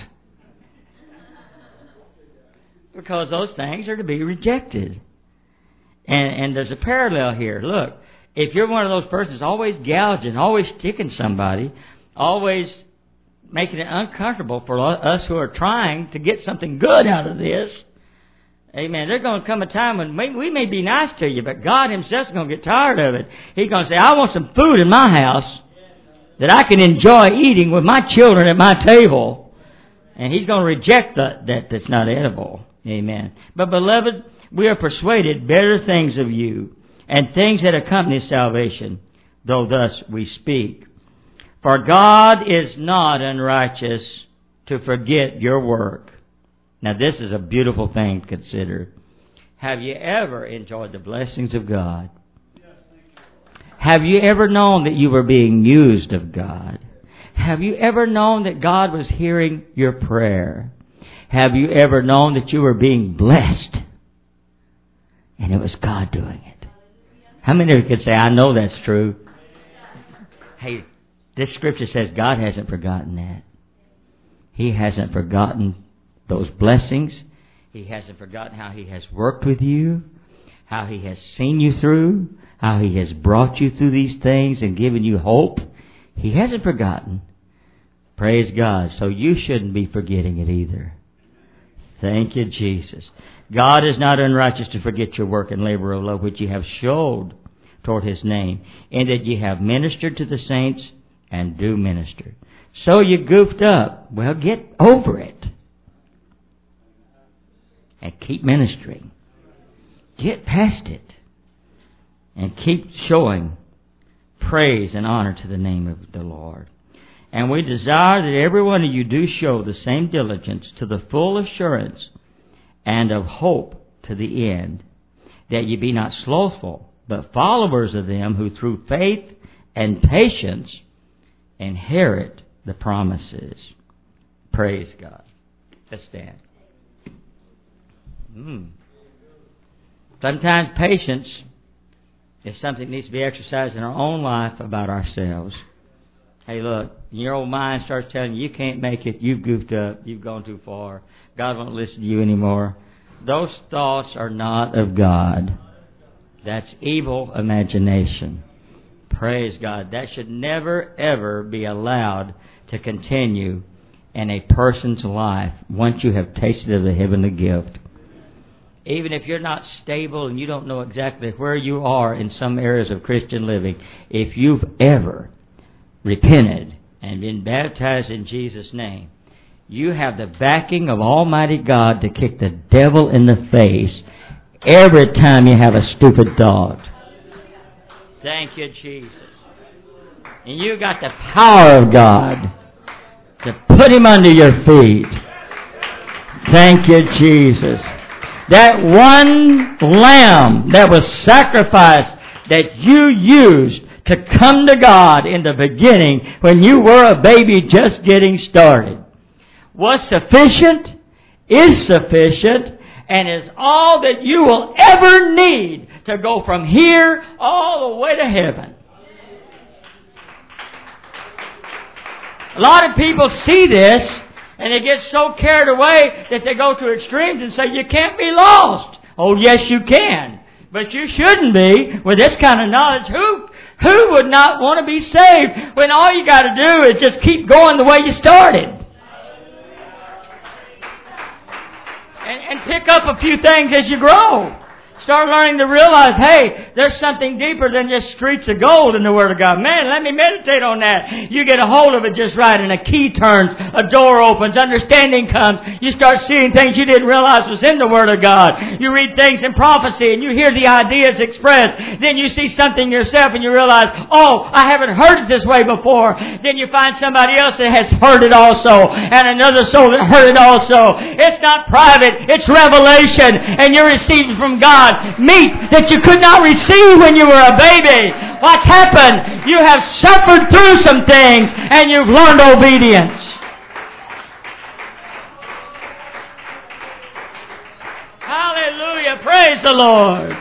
Because those things are to be rejected. And there's a parallel here. Look, if you're one of those persons always gouging, always sticking somebody, always making it uncomfortable for us who are trying to get something good out of this, amen, there's going to come a time when we may be nice to you, but God Himself is going to get tired of it. He's going to say, I want some food in my house that I can enjoy eating with my children at my table. And He's going to reject that's not edible. Amen. But beloved, we are persuaded better things of you, and things that accompany salvation, though thus we speak. For God is not unrighteous to forget your work. Now this is a beautiful thing to consider. Have you ever enjoyed the blessings of God? Have you ever known that you were being used of God? Have you ever known that God was hearing your prayer? Have you ever known that you were being blessed? And it was God doing it. How many of you could say, I know that's true? Hey, this scripture says God hasn't forgotten that. He hasn't forgotten those blessings. He hasn't forgotten how He has worked with you, how He has seen you through, how He has brought you through these things and given you hope. He hasn't forgotten. Praise God. So you shouldn't be forgetting it either. Thank you, Jesus. God is not unrighteous to forget your work and labor of love which ye have showed toward His name, in that ye have ministered to the saints and do minister. So you goofed up. Well, get over it. And keep ministering. Get past it. And keep showing praise and honor to the name of the Lord. And we desire that every one of you do show the same diligence to the full assurance and of hope to the end, that ye be not slothful, but followers of them who through faith and patience inherit the promises. Praise God. Let's stand. Sometimes patience is something that needs to be exercised in our own life about ourselves. Hey, look, your old mind starts telling you can't make it, you've goofed up, you've gone too far, God won't listen to you anymore. Those thoughts are not of God. That's evil imagination. Praise God. That should never, ever be allowed to continue in a person's life once you have tasted of the heavenly gift. Even if you're not stable and you don't know exactly where you are in some areas of Christian living, if you've ever repented and been baptized in Jesus' name, you have the backing of Almighty God to kick the devil in the face every time you have a stupid thought. Thank you, Jesus. And you got the power of God to put Him under your feet. Thank you, Jesus. That one lamb that was sacrificed that you used to come to God in the beginning when you were a baby just getting started was sufficient, is sufficient, and is all that you will ever need to go from here all the way to heaven. A lot of people see this and they get so carried away that they go to extremes and say, you can't be lost. Oh, yes, you can. But you shouldn't be with this kind of knowledge. Who would not want to be saved when all you got to do is just keep going the way you started? And pick up a few things as you grow. Start learning to realize, hey, there's something deeper than just streets of gold in the Word of God. Man, let me meditate on that. You get a hold of it just right and a key turns, a door opens, understanding comes. You start seeing things you didn't realize was in the Word of God. You read things in prophecy and you hear the ideas expressed. Then you see something yourself and you realize, oh, I haven't heard it this way before. Then you find somebody else that has heard it also and another soul that heard it also. It's not private, it's revelation, and you're receiving from God meat that you could not receive when you were a baby. What's happened? You have suffered through some things and you've learned obedience. Hallelujah. Praise the Lord.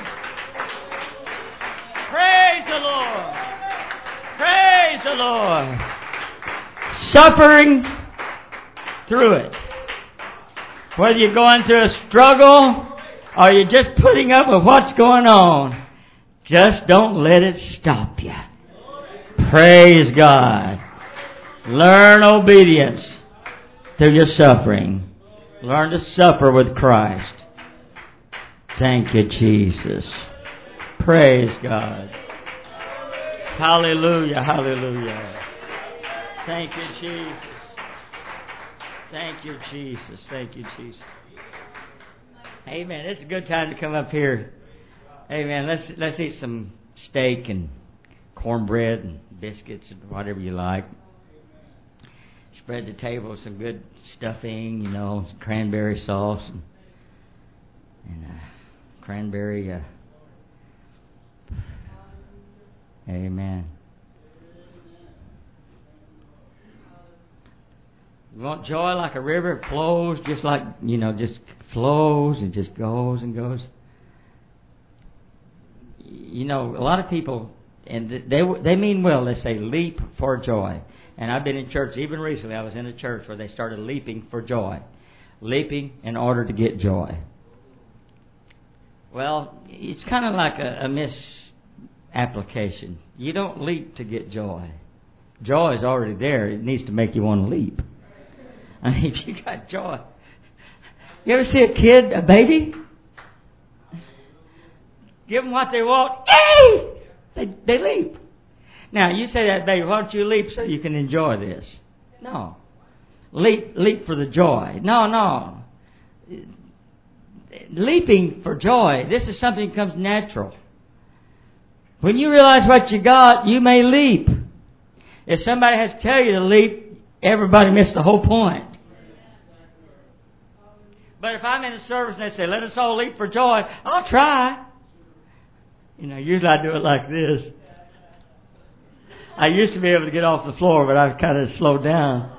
Praise the Lord. Praise the Lord. Suffering through it. Whether you're going through a struggle or you're just putting up with what's going on, just don't let it stop you. Praise God. Learn obedience through your suffering. Learn to suffer with Christ. Thank you, Jesus. Praise God. Hallelujah, hallelujah. Thank you, Jesus. Thank you, Jesus. Thank you, Jesus. Amen. It's a good time to come up here. Amen. Let's eat some steak and cornbread and biscuits and whatever you like. Spread the table with some good stuffing, cranberry sauce and cranberry. Amen. You want joy like a river? It flows just like, just flows and just goes and goes. A lot of people, and they mean well, they say leap for joy. And I've been in church, even recently I was in a church where they started leaping for joy. Leaping in order to get joy. Well, it's kind of like a misapplication. You don't leap to get joy. Joy is already there. It needs to make you want to leap. I mean, if you got joy. You ever see a kid, a baby? Give them what they want. Yay! They leap. Now, you say that, baby, why don't you leap so you can enjoy this? No. Leap for the joy. No. Leaping for joy. This is something that comes natural. When you realize what you got, you may leap. If somebody has to tell you to leap, everybody missed the whole point. But if I'm in a service and they say, let us all leap for joy, I'll try. Usually I do it like this. I used to be able to get off the floor, but I've kind of slowed down.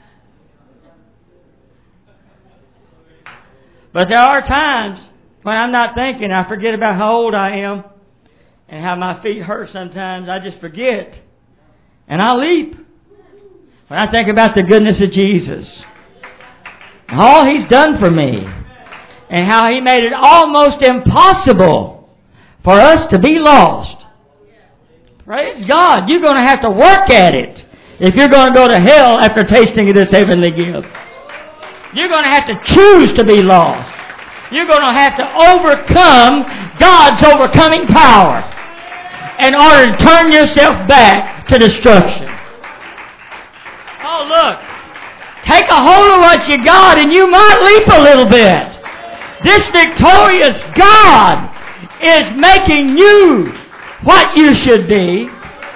But there are times when I'm not thinking, I forget about how old I am and how my feet hurt sometimes. I just forget. And I leap. When I think about the goodness of Jesus, all He's done for me, and how He made it almost impossible for us to be lost. Praise God. You're going to have to work at it if you're going to go to hell after tasting of this heavenly gift. You're going to have to choose to be lost. You're going to have to overcome God's overcoming power in order to turn yourself back to destruction. Oh, look. Take a hold of what you got and you might leap a little bit. This victorious God is making you what you should be,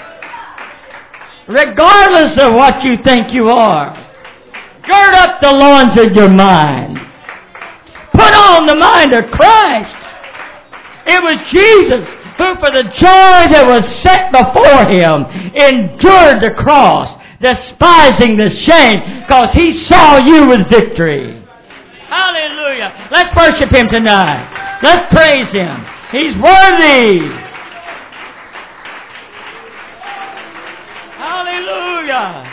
regardless of what you think you are. Gird up the loins of your mind. Put on the mind of Christ. It was Jesus who for the joy that was set before Him endured the cross, despising the shame, because He saw you with victory. Hallelujah. Let's worship Him tonight. Let's praise Him. He's worthy. Hallelujah.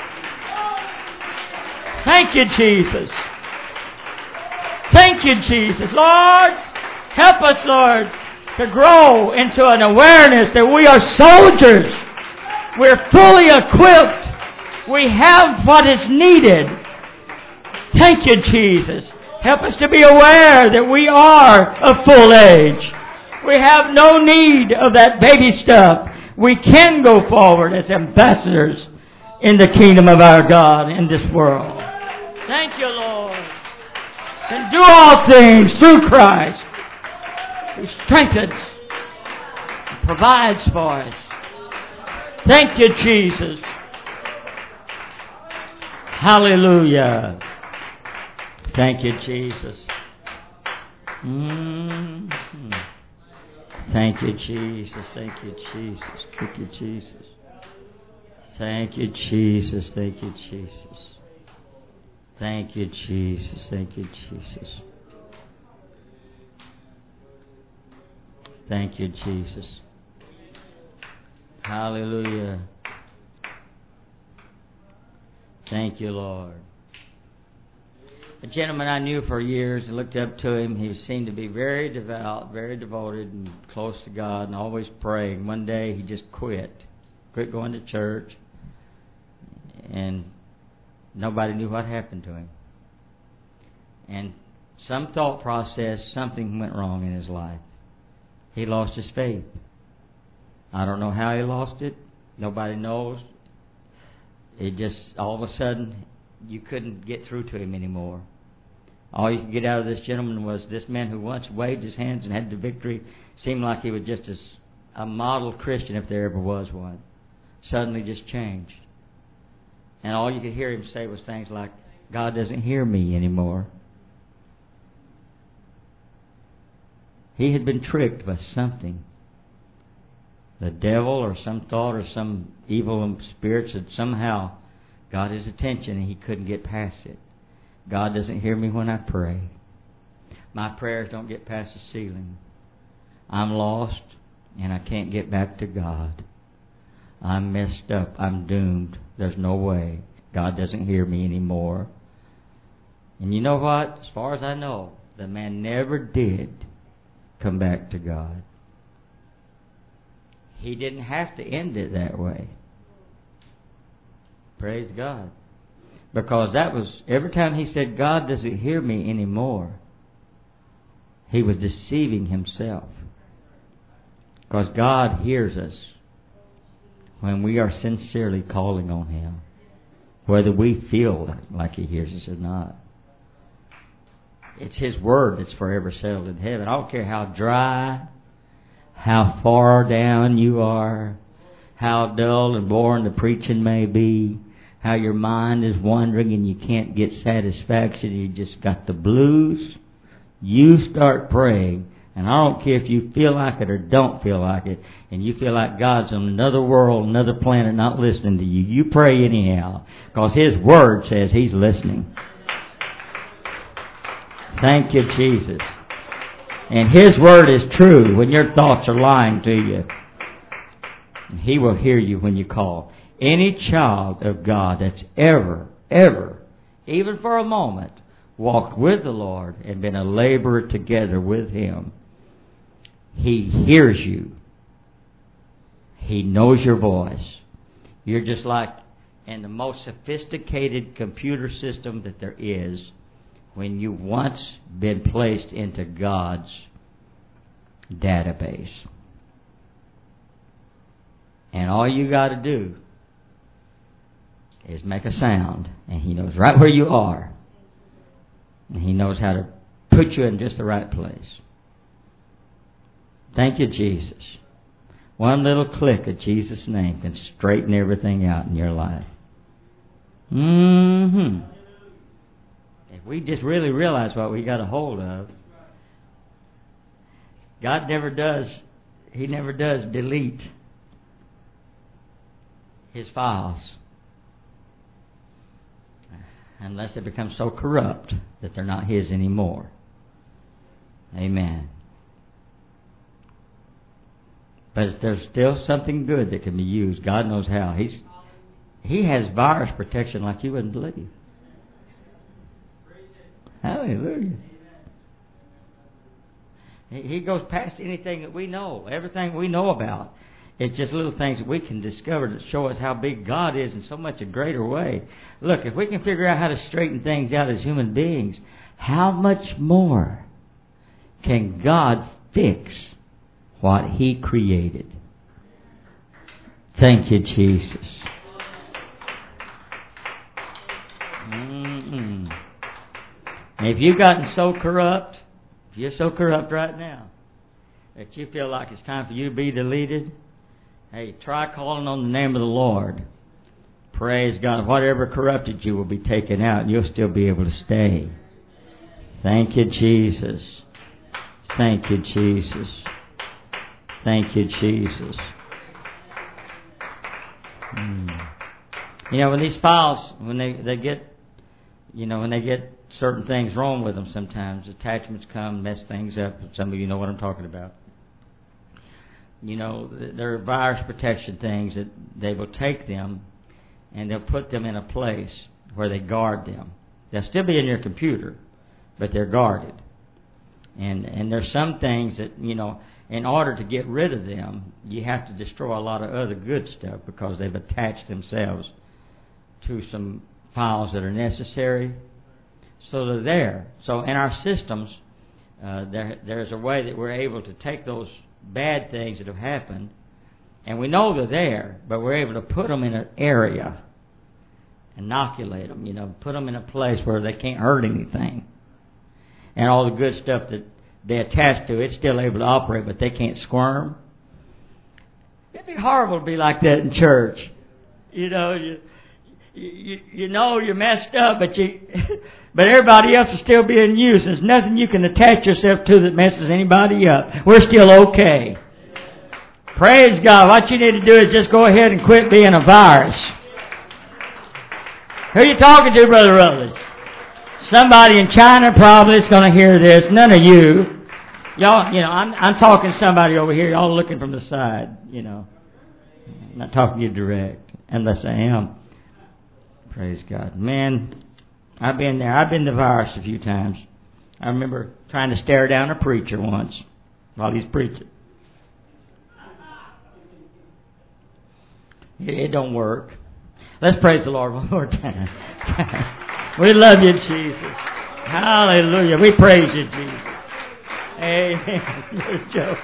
Thank you, Jesus. Thank you, Jesus. Lord, help us, Lord, to grow into an awareness that we are soldiers. We're fully equipped. We have what is needed. Thank you, Jesus. Help us to be aware that we are of full age. We have no need of that baby stuff. We can go forward as ambassadors in the kingdom of our God in this world. Thank you, Lord. Can do all things through Christ, who strengthens, provides for us. Thank you, Jesus. Hallelujah. Thank you, Jesus. Thank you, Jesus. Thank you, Jesus. Thank you, Jesus. Thank you, Jesus. Thank you, Jesus. Thank you, Jesus. Thank you, Jesus. Thank you, Jesus. Hallelujah. Thank you, Lord. A gentleman I knew for years, I looked up to him. He seemed to be very devout, very devoted, and close to God, and always praying. One day he just quit going to church, and nobody knew what happened to him. And some thought process, something went wrong in his life. He lost his faith. I don't know how he lost it. Nobody knows. It just, all of a sudden, you couldn't get through to him anymore. All you could get out of this gentleman was this man who once waved his hands and had the victory, seemed like he was just a model Christian if there ever was one. Suddenly just changed. And all you could hear him say was things like, God doesn't hear me anymore. He had been tricked by something. The devil or some thought or some evil spirits had somehow got his attention and he couldn't get past it. God doesn't hear me when I pray. My prayers don't get past the ceiling. I'm lost and I can't get back to God. I'm messed up. I'm doomed. There's no way. God doesn't hear me anymore. And you know what? As far as I know, the man never did come back to God. He didn't have to end it that way. Praise God. Because that was, every time he said, God doesn't hear me anymore, he was deceiving himself. Because God hears us when we are sincerely calling on Him, whether we feel like He hears us or not. It's His Word that's forever settled in heaven. I don't care how dry, how far down you are, how dull and boring the preaching may be, how your mind is wandering and you can't get satisfaction, you just got the blues. You start praying, and I don't care if you feel like it or don't feel like it, and you feel like God's on another world, another planet, not listening to you. You pray anyhow, because His Word says He's listening. Thank you, Jesus. And His Word is true when your thoughts are lying to you. And He will hear you when you call. Any child of God that's ever, even for a moment, walked with the Lord and been a laborer together with Him, He hears you. He knows your voice. You're just like in the most sophisticated computer system that there is, when you've once been placed into God's database. And all you got to do is make a sound, and He knows right where you are. And He knows how to put you in just the right place. Thank you, Jesus. One little click of Jesus' name can straighten everything out in your life. If we just really realize what we got a hold of, God never does He never does delete His files unless they become so corrupt that they're not His anymore. Amen. But there's still something good that can be used. God knows how. He has virus protection like you wouldn't believe. Hallelujah. He goes past anything that we know, everything we know about. It's just little things that we can discover that show us how big God is in so much a greater way. Look, if we can figure out how to straighten things out as human beings, how much more can God fix what He created? Thank you, Jesus. If you've gotten so corrupt, if you're so corrupt right now that you feel like it's time for you to be deleted, hey, try calling on the name of the Lord. Praise God. Whatever corrupted you will be taken out, and you'll still be able to stay. Thank you, Jesus. Thank you, Jesus. Thank you, Jesus. You know, when these files, when they get, when they get certain things wrong with them sometimes, attachments come, mess things up. Some of you know what I'm talking about. There are virus protection things that they will take them and they'll put them in a place where they guard them. They'll still be in your computer, but they're guarded. And there's some things that, in order to get rid of them, you have to destroy a lot of other good stuff because they've attached themselves to some files that are necessary. So they're there. So in our systems, there's a way that we're able to take those bad things that have happened, and we know they're there, but we're able to put them in an area, inoculate them, put them in a place where they can't hurt anything. And all the good stuff that they attach to, it's still able to operate, but they can't squirm. It'd be horrible to be like that in church. You know you're messed up, but everybody else is still being used. There's nothing you can attach yourself to that messes anybody up. We're still okay. Praise God. What you need to do is just go ahead and quit being a virus. Who are you talking to, Brother Rutledge? Somebody in China probably is going to hear this. None of you. Y'all, I'm talking to somebody over here. Y'all looking from the side, I'm not talking to you direct, unless I am. Praise God. Man, I've been there. I've been the virus a few times. I remember trying to stare down a preacher once while he's preaching. It don't work. Let's praise the Lord one more time. We love you, Jesus. Hallelujah. We praise you, Jesus. Amen. Joe.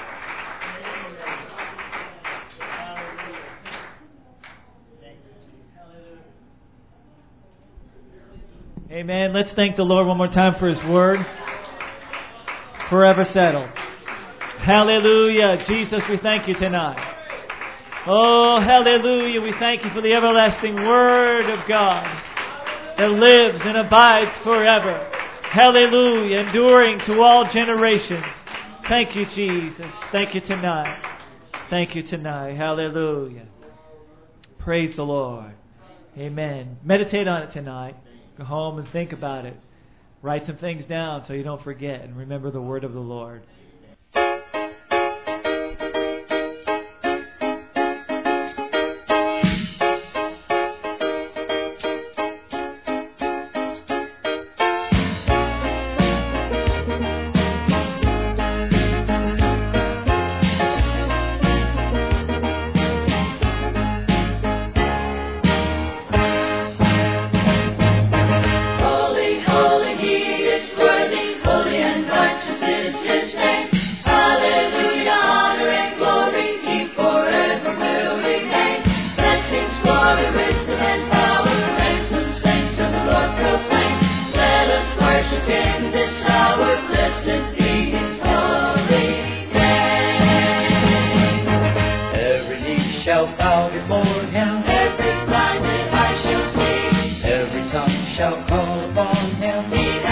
Amen. Let's thank the Lord one more time for His Word. Forever settled. Hallelujah. Jesus, we thank you tonight. Oh, hallelujah. We thank you for the everlasting Word of God that lives and abides forever. Hallelujah. Enduring to all generations. Thank you, Jesus. Thank you tonight. Thank you tonight. Hallelujah. Praise the Lord. Amen. Meditate on it tonight. Go home and think about it. Write some things down so you don't forget, and remember the word of the Lord.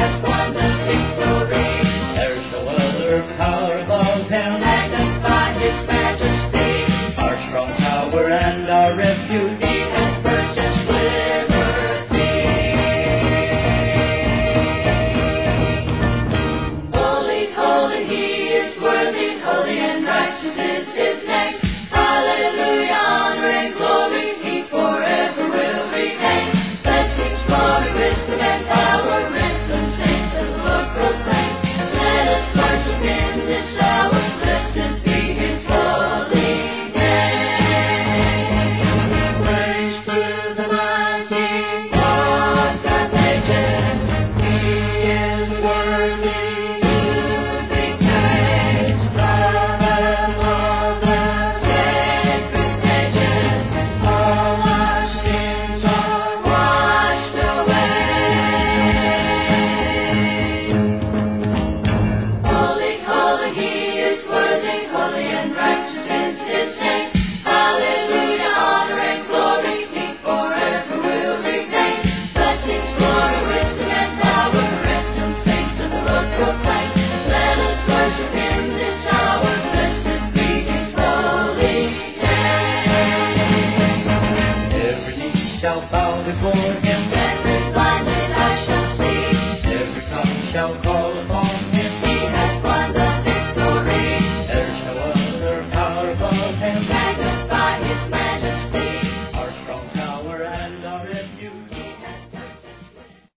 Power above him, magnify His our refuge. He has purchased liberty. Holy, holy, He is worthy, holy and righteous is His name. Hallelujah, honor and glory, He forever will reign. Blessings, glory, wisdom and power, ransom, saints of the Lord proclaim. Let us worship in this hour, blessed be His holy name. Praise to the mighty God, God nature. He is worthy to be praised. From among the sacred nations, all our sins are washed away. Holy, holy, He is worthy, holy and righteous is His name. Hallelujah, honor and glory, He forever will reign. Blessings, glory, wisdom and power, ransom, saints of the Lord proclaim. Let us worship in this hour, blessed be His holy name. Every knee shall bow before Him,